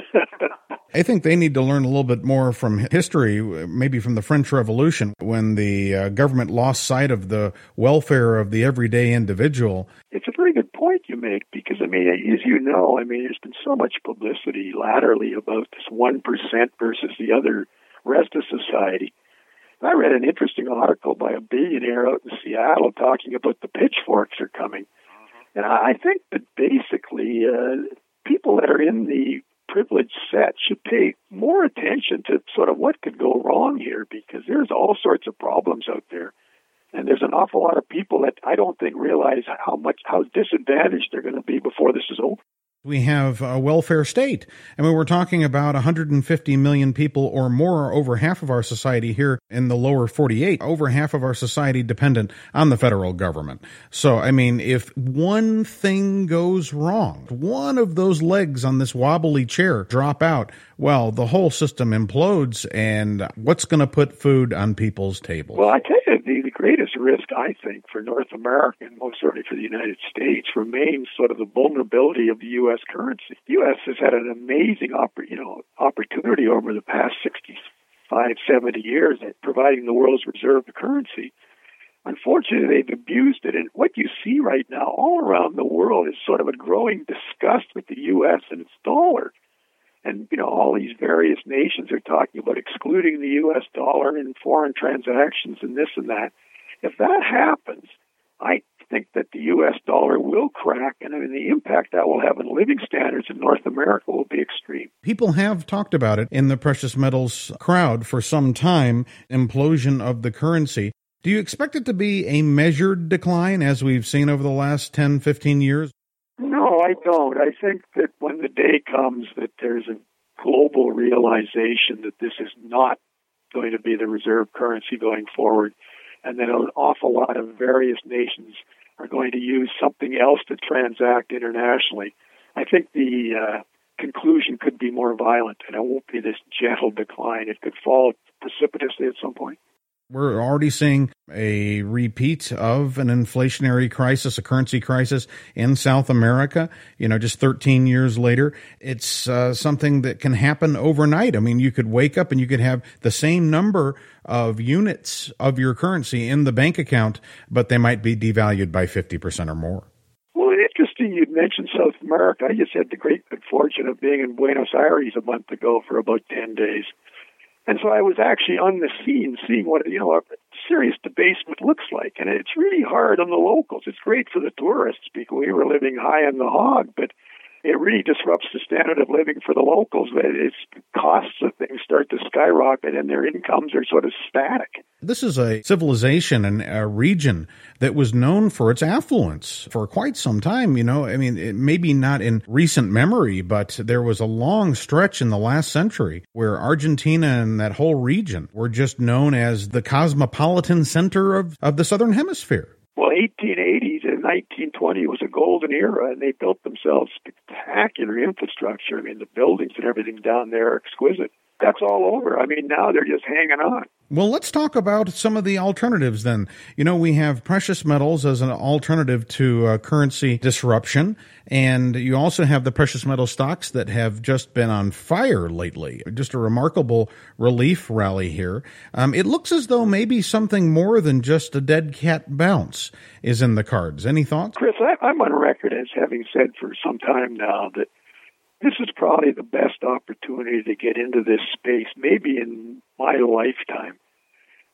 I think they need to learn a little bit more from history, maybe from the French Revolution, when the uh, government lost sight of the welfare of the everyday individual. It's a very good point you make because, I mean, as you know, I mean, there's been so much publicity latterly about this one percent versus the other rest of society. I read an interesting article by a billionaire out in Seattle talking about the pitchforks are coming. And I think that basically uh, people that are in the privileged set should pay more attention to sort of what could go wrong here because there's all sorts of problems out there. And there's an awful lot of people that I don't think realize how much, how disadvantaged they're going to be before this is over. We have a welfare state. I mean, we're talking about one hundred fifty million people or more, over half of our society here in the lower forty-eight, over half of our society dependent on the federal government. So, I mean, if one thing goes wrong, one of those legs on this wobbly chair drop out, well, the whole system implodes, and what's going to put food on people's tables? Well, I tell you, the, the greatest risk, I think, for North America, and most certainly for the United States, remains sort of the vulnerability of the U S currency. The U S has had an amazing oppor- you know, opportunity over the past sixty-five, seventy years at providing the world's reserve currency. Unfortunately, they've abused it, and what you see right now all around the world is sort of a growing disgust with the U S and its dollar. And, you know, all these various nations are talking about excluding the U S dollar in foreign transactions and this and that. If that happens, I think that the U S dollar will crack, and I mean, the impact that will have on living standards in North America will be extreme. People have talked about it in the precious metals crowd for some time, implosion of the currency. Do you expect it to be a measured decline as we've seen over the last ten, fifteen years? No, I don't. I think that when the day comes that there's a global realization that this is not going to be the reserve currency going forward, and that an awful lot of various nations are going to use something else to transact internationally, I think the uh, conclusion could be more violent, and it won't be this gentle decline. It could fall precipitously at some point. We're already seeing a repeat of an inflationary crisis, a currency crisis in South America, you know, just thirteen years later. It's uh, something that can happen overnight. I mean, you could wake up and you could have the same number of units of your currency in the bank account, but they might be devalued by fifty percent or more. Well, interesting you'd mentioned South America. I just had the great good fortune of being in Buenos Aires a month ago for about ten days. And so I was actually on the scene seeing what, you know, a serious debasement looks like. And it's really hard on the locals. It's great for the tourists because we were living high on the hog, but it really disrupts the standard of living for the locals. It's costs of things start to skyrocket and their incomes are sort of static. This is a civilization and a region that was known for its affluence for quite some time. You know, I mean, it, maybe not in recent memory, but there was a long stretch in the last century where Argentina and that whole region were just known as the cosmopolitan center of, of the Southern Hemisphere. Well, eighteen eighty to nineteen twenty was a golden era, and they built themselves spectacular infrastructure. I mean, the buildings and everything down there are exquisite. That's all over. I mean, now they're just hanging on. Well, let's talk about some of the alternatives then. You know, we have precious metals as an alternative to uh, currency disruption, and you also have the precious metal stocks that have just been on fire lately. Just a remarkable relief rally here. Um, it looks as though maybe something more than just a dead cat bounce is in the cards. Any thoughts? Chris, I, I'm on record as having said for some time now that this is probably the best opportunity to get into this space, maybe in my lifetime.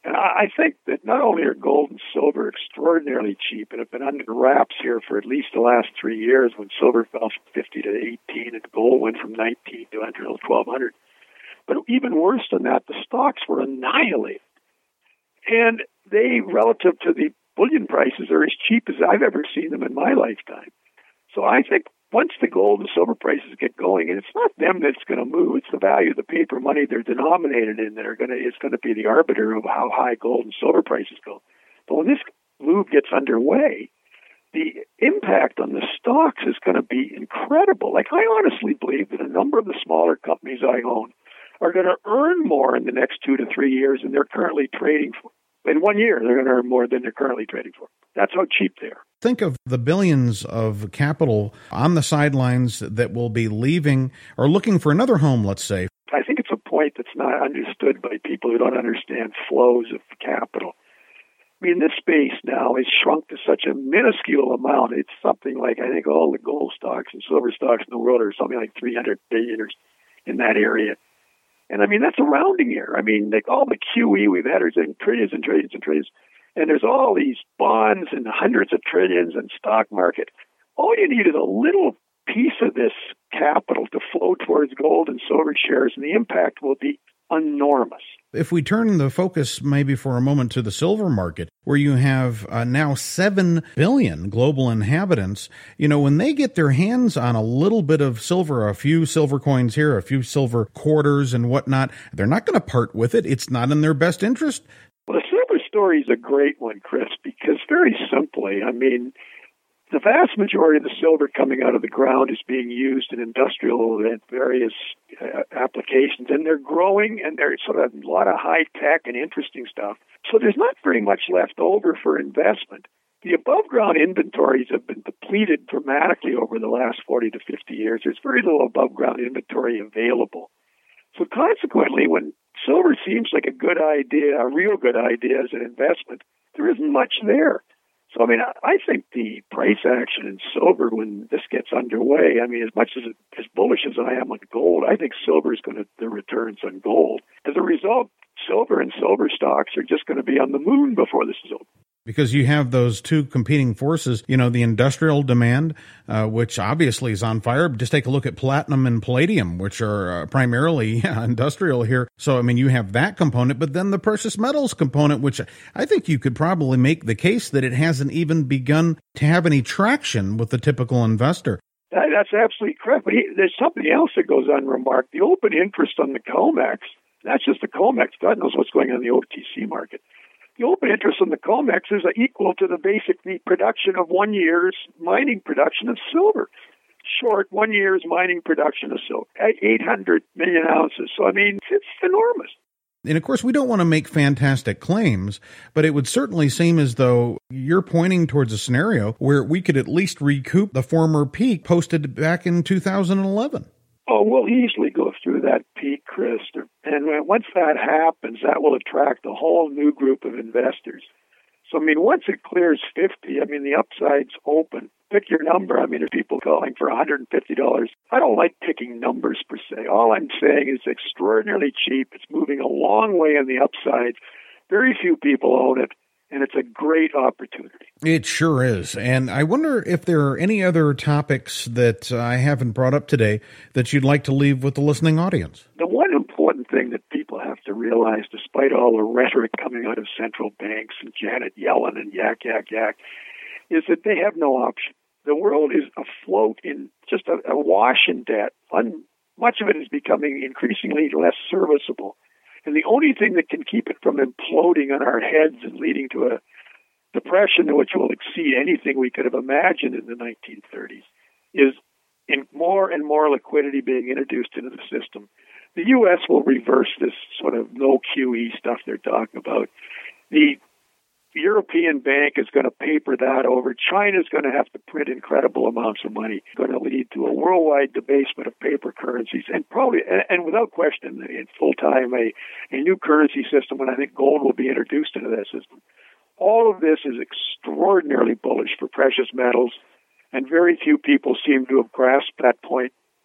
And I think that not only are gold and silver extraordinarily cheap and have been under wraps here for at least the last three years when silver fell from fifty to eighteen and gold went from nineteen to twelve hundred. But even worse than that, the stocks were annihilated. And they, relative to the bullion prices, are as cheap as I've ever seen them in my lifetime. So I think once the gold and silver prices get going, and it's not them that's going to move, it's the value of the paper money they're denominated in that are going to is going to be the arbiter of how high gold and silver prices go. But when this move gets underway, the impact on the stocks is going to be incredible. Like, I honestly believe that a number of the smaller companies I own are going to earn more in the next two to three years than they're currently trading for. In one year, they're going to earn more than they're currently trading for. That's how cheap they are. Think of the billions of capital on the sidelines that will be leaving or looking for another home, let's say. I think it's a point that's not understood by people who don't understand flows of capital. I mean, this space now has shrunk to such a minuscule amount. It's something like, I think all the gold stocks and silver stocks in the world are something like three hundred billion dollars in that area. And I mean, that's a rounding error. I mean, like all the Q E we've had are in trillions and trillions and trillions. And there's all these bonds and hundreds of trillions and stock market. All you need is a little piece of this capital to flow towards gold and silver shares, and the impact will be enormous. If we turn the focus maybe for a moment to the silver market, where you have uh, now seven billion global inhabitants, you know, when they get their hands on a little bit of silver, a few silver coins here, a few silver quarters and whatnot, they're not going to part with it. It's not in their best interest. Well, the silver story is a great one, Chris, because very simply, I mean, the vast majority of the silver coming out of the ground is being used in industrial and various uh, applications, and they're growing, and there's sort of a lot of high-tech and interesting stuff. So there's not very much left over for investment. The above-ground inventories have been depleted dramatically over the last forty to fifty years. There's very little above-ground inventory available. So consequently, when silver seems like a good idea, a real good idea as an investment, there isn't much there. So, I mean, I think the price action in silver when this gets underway, I mean, as much as as bullish as I am on gold, I think silver is going to the returns on gold. As a result, silver and silver stocks are just going to be on the moon before this is over. Because you have those two competing forces, you know, the industrial demand, uh, which obviously is on fire. Just take a look at platinum and palladium, which are uh, primarily yeah, industrial here. So, I mean, you have that component, but then the precious metals component, which I think you could probably make the case that it hasn't even begun to have any traction with the typical investor. That's absolutely correct. But he, there's something else that goes unremarked. The open interest on the COMEX, that's just the COMEX. God knows what's going on in the O T C market. The open interest in the COMEX is equal to the basic the production of one year's mining production of silver. Short one year's mining production of silver, eight hundred million ounces. So, I mean, it's enormous. And of course, we don't want to make fantastic claims, but it would certainly seem as though you're pointing towards a scenario where we could at least recoup the former peak posted back in two thousand eleven. Oh, we'll easily go through that peak, Chris. And once that happens, that will attract a whole new group of investors. So, I mean, once it clears fifty, I mean, the upside's open. Pick your number. I mean, there's people calling for one hundred fifty dollars. I don't like picking numbers per se. All I'm saying is it's extraordinarily cheap. It's moving a long way on the upside. Very few people own it. And it's a great opportunity. It sure is. And I wonder if there are any other topics that I haven't brought up today that you'd like to leave with the listening audience. The one important thing that people have to realize, despite all the rhetoric coming out of central banks and Janet Yellen and yak, yak, yak, is that they have no option. The world is afloat in just a, a wash in debt. Un, much of it is becoming increasingly less serviceable. And the only thing that can keep it from imploding on our heads and leading to a depression which will exceed anything we could have imagined in the nineteen thirties is in more and more liquidity being introduced into the system. The U S will reverse this sort of no Q E stuff they're talking about. The European Bank is going to paper that over. China's going to have to print incredible amounts of money. It's going to lead to a worldwide debasement of paper currencies, and probably, and, and without question, in full time, a, a new currency system, and I think gold will be introduced into that system. All of this is extraordinarily bullish for precious metals, and very few people seem to have grasped that point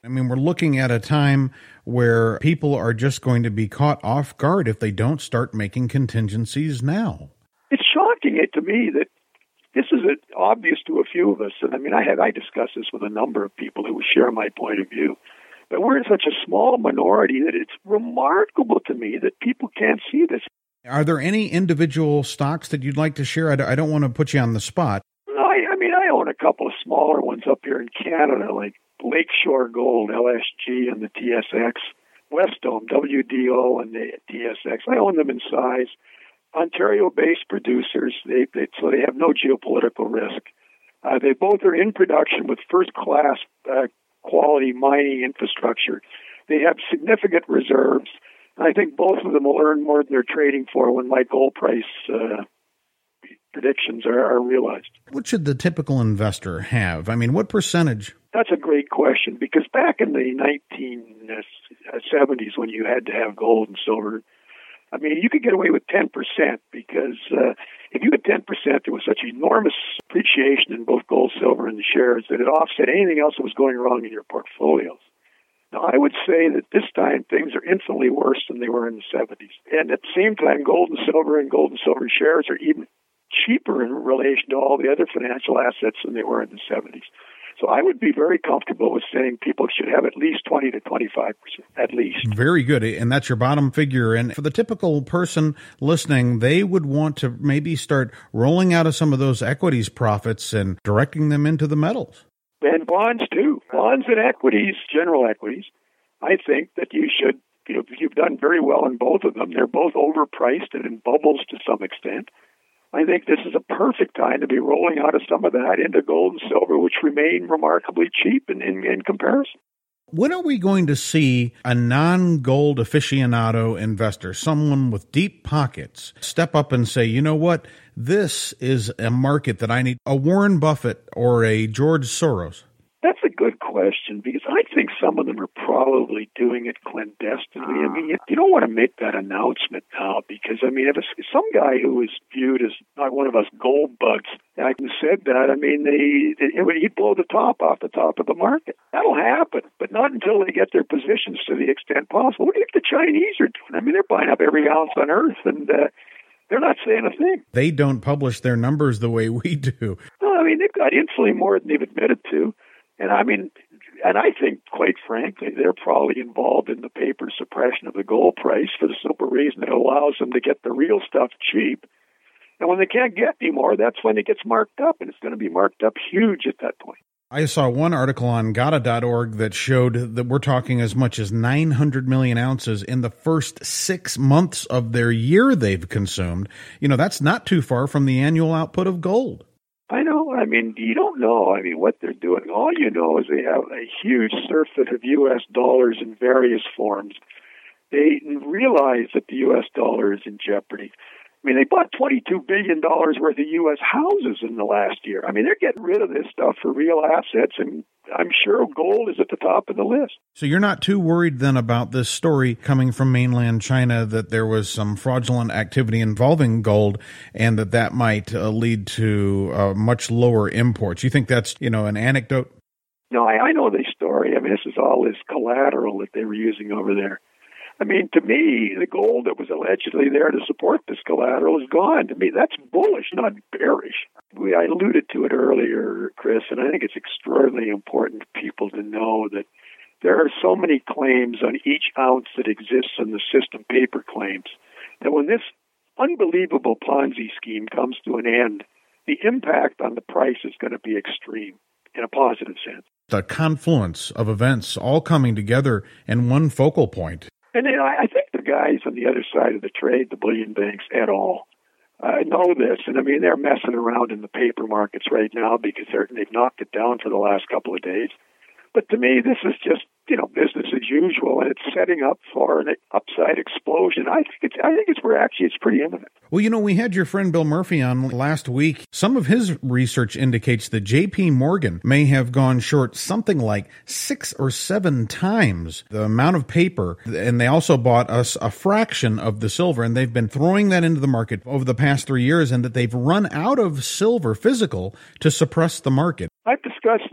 I mean, we're looking at a time where people are just going to be caught off guard if they don't start making contingencies now. It's shocking it to me that this is obvious to a few of us. And I mean, I have I discussed this with a number of people who share my point of view. But we're in such a small minority that it's remarkable to me that people can't see this. Are there any individual stocks that you'd like to share? I don't want to put you on the spot. No, I, I mean, I own a couple of smaller ones up here in Canada, like Lakeshore Gold, L S G, and the T S X, Wesdome, W D O, and the T S X. I own them in size. Ontario-based producers, they, they so they have no geopolitical risk. Uh, they both are in production with first-class uh, quality mining infrastructure. They have significant reserves. And I think both of them will earn more than they're trading for when my gold price uh, predictions are, are realized. What should the typical investor have? I mean, what percentage? That's a great question, because back in the nineteen seventies when you had to have gold and silver, I mean, you could get away with ten percent because uh, if you had ten percent, there was such enormous appreciation in both gold, silver, and the shares that it offset anything else that was going wrong in your portfolios. Now, I would say that this time things are infinitely worse than they were in the seventies. And at the same time, gold and silver and gold and silver shares are even cheaper in relation to all the other financial assets than they were in the seventies. So I would be very comfortable with saying people should have at least twenty to twenty-five percent, at least. Very good. And that's your bottom figure. And for the typical person listening, they would want to maybe start rolling out of some of those equities profits and directing them into the metals. And bonds, too. Bonds and equities, general equities. I think that you should, you know, you've done very well in both of them. They're both overpriced and in bubbles to some extent. I think this is a perfect time to be rolling out of some of that into gold and silver, which remain remarkably cheap in, in, in comparison. When are we going to see a non-gold aficionado investor, someone with deep pockets, step up and say, you know what, this is a market that I need, a Warren Buffett or a George Soros? That's a good question, because I think some of them are probably doing it clandestinely. I mean, you, you don't want to make that announcement now, because, I mean, if, it's, if some guy who is viewed as not one of us gold bugs said that, I mean, they, they, he'd blow the top off the top of the market. That'll happen, but not until they get their positions to the extent possible. What do you think the Chinese are doing? I mean, they're buying up every ounce on Earth, and uh, they're not saying a thing. They don't publish their numbers the way we do. No, I mean, they've got infinitely more than they've admitted to. And I mean, and I think, quite frankly, they're probably involved in the paper suppression of the gold price for the simple reason it allows them to get the real stuff cheap. And when they can't get any more, that's when it gets marked up, and it's going to be marked up huge at that point. I saw one article on Gada dot org that showed that we're talking as much as nine hundred million ounces in the first six months of their year they've consumed. You know, that's not too far from the annual output of gold. I know. I mean, you don't know. I mean, what they're doing. All you know is they have a huge surfeit of U S dollars in various forms. They realize that the U S dollar is in jeopardy. I mean, they bought twenty-two billion dollars worth of U S houses in the last year. I mean, they're getting rid of this stuff for real assets, and I'm sure gold is at the top of the list. So you're not too worried then about this story coming from mainland China that there was some fraudulent activity involving gold and that that might uh, lead to uh, much lower imports. You think that's, you know, an anecdote? No, I, I know the story. I mean, this is all this collateral that they were using over there. I mean, to me, the gold that was allegedly there to support this collateral is gone. To me, that's bullish, not bearish. We, I alluded to it earlier, Chris, and I think it's extraordinarily important for people to know that there are so many claims on each ounce that exists in the system, paper claims, that when this unbelievable Ponzi scheme comes to an end, the impact on the price is going to be extreme in a positive sense. The confluence of events all coming together in one focal point. And you know, I think the guys on the other side of the trade, the bullion banks et al., uh, know this. And I mean, they're messing around in the paper markets right now because they're, they've knocked it down for the last couple of days. But to me, this is just, you know, business as usual, and it's setting up for an upside explosion. I think it's, I think it's where actually it's pretty imminent. Well, you know, we had your friend Bill Murphy on last week. Some of his research indicates that J P Morgan may have gone short something like six or seven times the amount of paper, and they also bought us a fraction of the silver, and they've been throwing that into the market over the past three years, and that they've run out of silver physical to suppress the market. I've discussed this with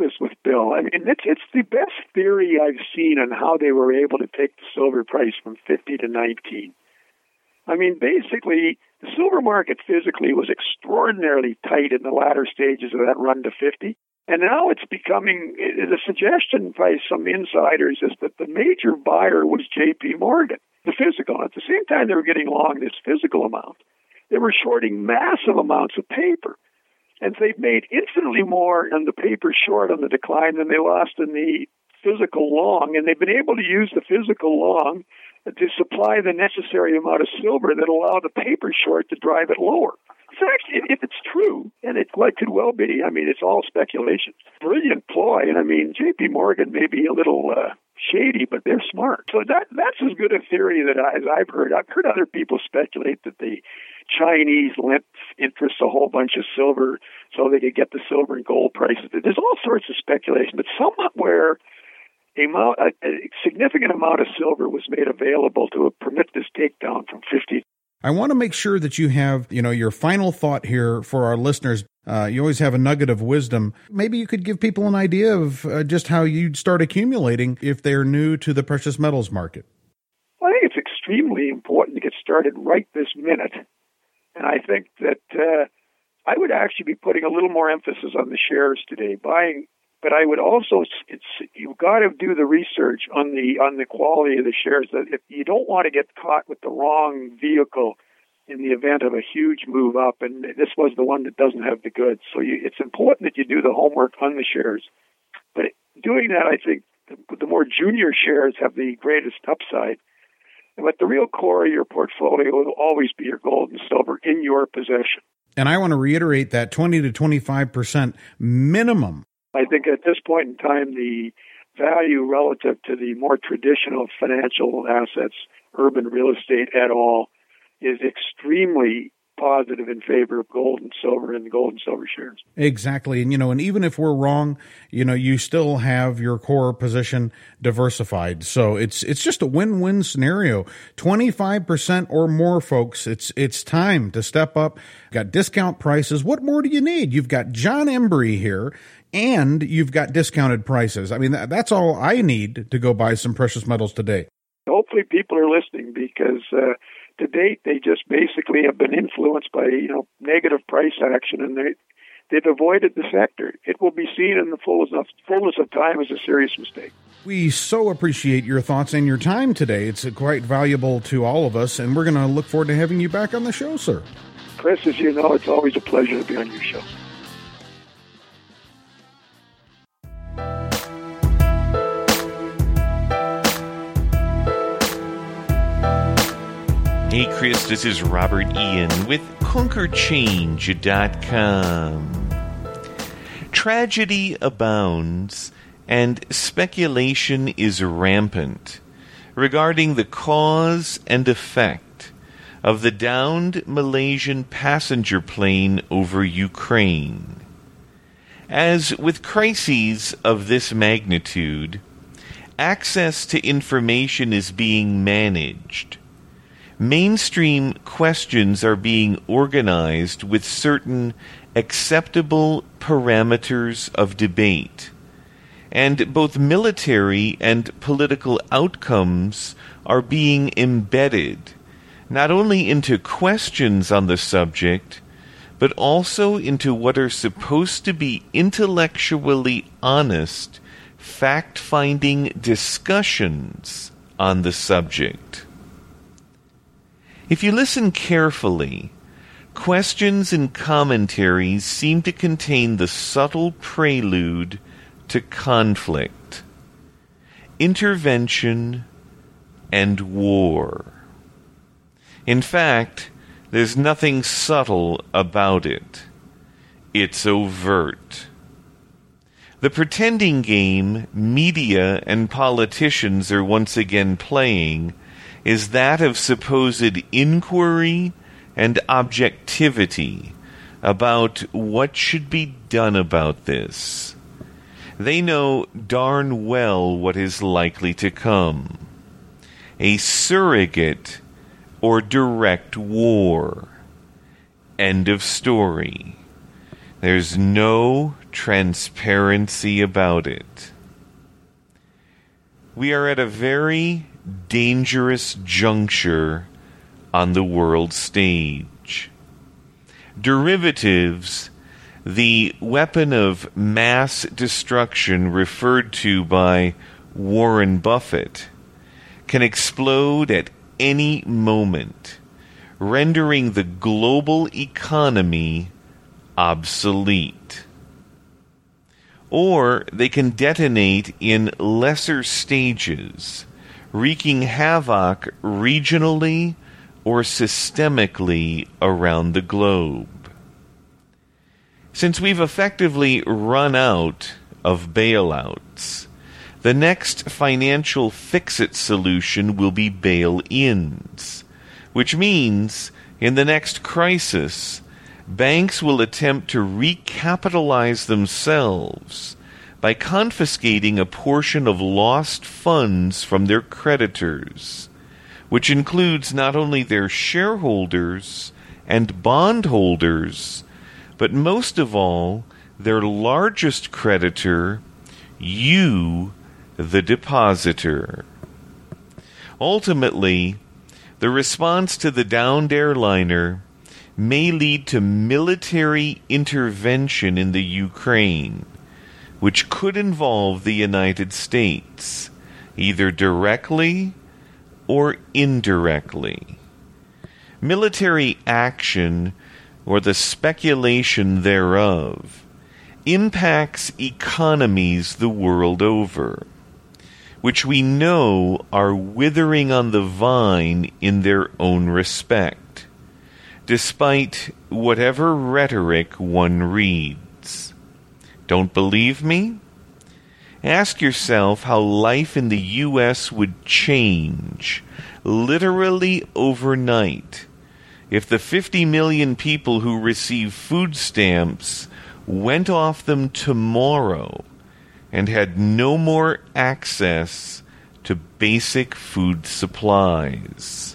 Bill. I mean, it's it's the best theory I've seen on how they were able to take the silver price from fifty to nineteen. I mean, basically, the silver market physically was extraordinarily tight in the latter stages of that run to fifty. And now it's becoming, the suggestion by some insiders is that the major buyer was J P Morgan, the physical. At the same time they were getting long this physical amount, they were shorting massive amounts of paper. And they've made infinitely more on the paper short on the decline than they lost in the physical long. And they've been able to use the physical long to supply the necessary amount of silver that allow the paper short to drive it lower. So actually, if it's true, and it could well be, I mean, it's all speculation. Brilliant ploy, and I mean, J P Morgan may be a little uh, shady, but they're smart. So that that's as good a theory that I, as I've heard. I've heard other people speculate that the Chinese lent interests a whole bunch of silver so they could get the silver and gold prices. There's all sorts of speculation, but somewhere a, amount, a, a significant amount of silver was made available to permit this takedown from fifty. I want to make sure that you have, you know, your final thought here for our listeners. Uh, you always have a nugget of wisdom. Maybe you could give people an idea of uh, just how you'd start accumulating if they're new to the precious metals market. Well, I think it's extremely important to get started right this minute. And I think that uh, I would actually be putting a little more emphasis on the shares today, buying. But I would also, it's, you've got to do the research on the on the quality of the shares. That if you don't want to get caught with the wrong vehicle in the event of a huge move up, and this was the one that doesn't have the goods. So you, it's important that you do the homework on the shares. But doing that, I think the, the more junior shares have the greatest upside. But the real core of your portfolio will always be your gold and silver in your possession. And I want to reiterate that twenty to twenty-five percent minimum. I think at this point in time, the value relative to the more traditional financial assets, urban real estate et al., is extremely positive in favor of gold and silver and gold and silver shares. Exactly. And, you know, and even if we're wrong, you know, you still have your core position diversified. So it's it's just a win-win scenario. twenty-five percent or more, folks. It's it's time to step up. Got discount prices. What more do you need? You've got John Embry here, and you've got discounted prices. I mean, that, that's all I need to go buy some precious metals today. Hopefully people are listening because uh, to date they just basically have been influenced by, you know, negative price action, and they, they've avoided the sector. It will be seen in the fullness of, fullness of time as a serious mistake. We so appreciate your thoughts and your time today. It's quite valuable to all of us, and we're going to look forward to having you back on the show, sir. Chris, as you know, it's always a pleasure to be on your show. Hey Chris, this is Robert Ian with Conquer Change dot com. Tragedy abounds and speculation is rampant regarding the cause and effect of the downed Malaysian passenger plane over Ukraine. As with crises of this magnitude, access to information is being managed. Mainstream questions are being organized with certain acceptable parameters of debate, and both military and political outcomes are being embedded not only into questions on the subject, but also into what are supposed to be intellectually honest, fact-finding discussions on the subject. If you listen carefully, questions and commentaries seem to contain the subtle prelude to conflict, intervention, and war. In fact, there's nothing subtle about it. It's overt. The pretending game media and politicians are once again playing is that of supposed inquiry and objectivity about what should be done about this. They know darn well what is likely to come. A surrogate or direct war. End of story. There's no transparency about it. We are at a very dangerous juncture on the world stage. Derivatives, the weapon of mass destruction referred to by Warren Buffett, can explode at any moment, rendering the global economy obsolete. Or they can detonate in lesser stages, wreaking havoc regionally or systemically around the globe. Since we've effectively run out of bailouts, the next financial fix-it solution will be bail-ins, which means in the next crisis, banks will attempt to recapitalize themselves by confiscating a portion of lost funds from their creditors, which includes not only their shareholders and bondholders, but most of all, their largest creditor, you, the depositor. Ultimately, the response to the downed airliner may lead to military intervention in the Ukraine, which could involve the United States, either directly or indirectly. Military action, or the speculation thereof, impacts economies the world over, which we know are withering on the vine in their own respect, despite whatever rhetoric one reads. Don't believe me? Ask yourself how life in the U S would change, literally overnight, if the fifty million people who receive food stamps went off them tomorrow and had no more access to basic food supplies.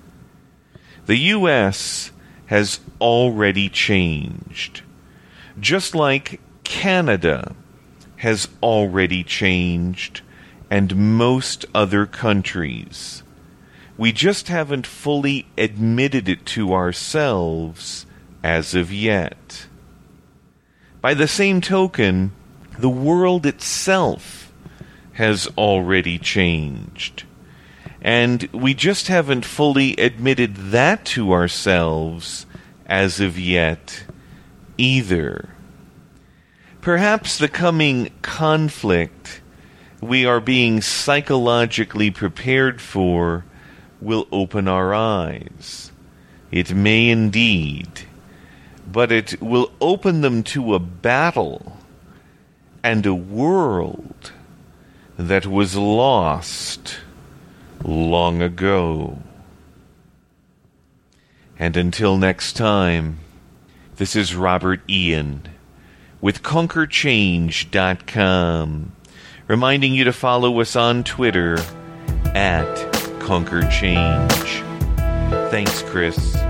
The U S has already changed, just like Canada has already changed, and most other countries. We just haven't fully admitted it to ourselves as of yet. By the same token, the world itself has already changed, and we just haven't fully admitted that to ourselves as of yet either. Perhaps the coming conflict we are being psychologically prepared for will open our eyes. It may indeed, but it will open them to a battle and a world that was lost long ago. And until next time, this is Robert Ian with Conquer Change dot com, reminding you to follow us on Twitter at Conquer Change. Thanks, Chris.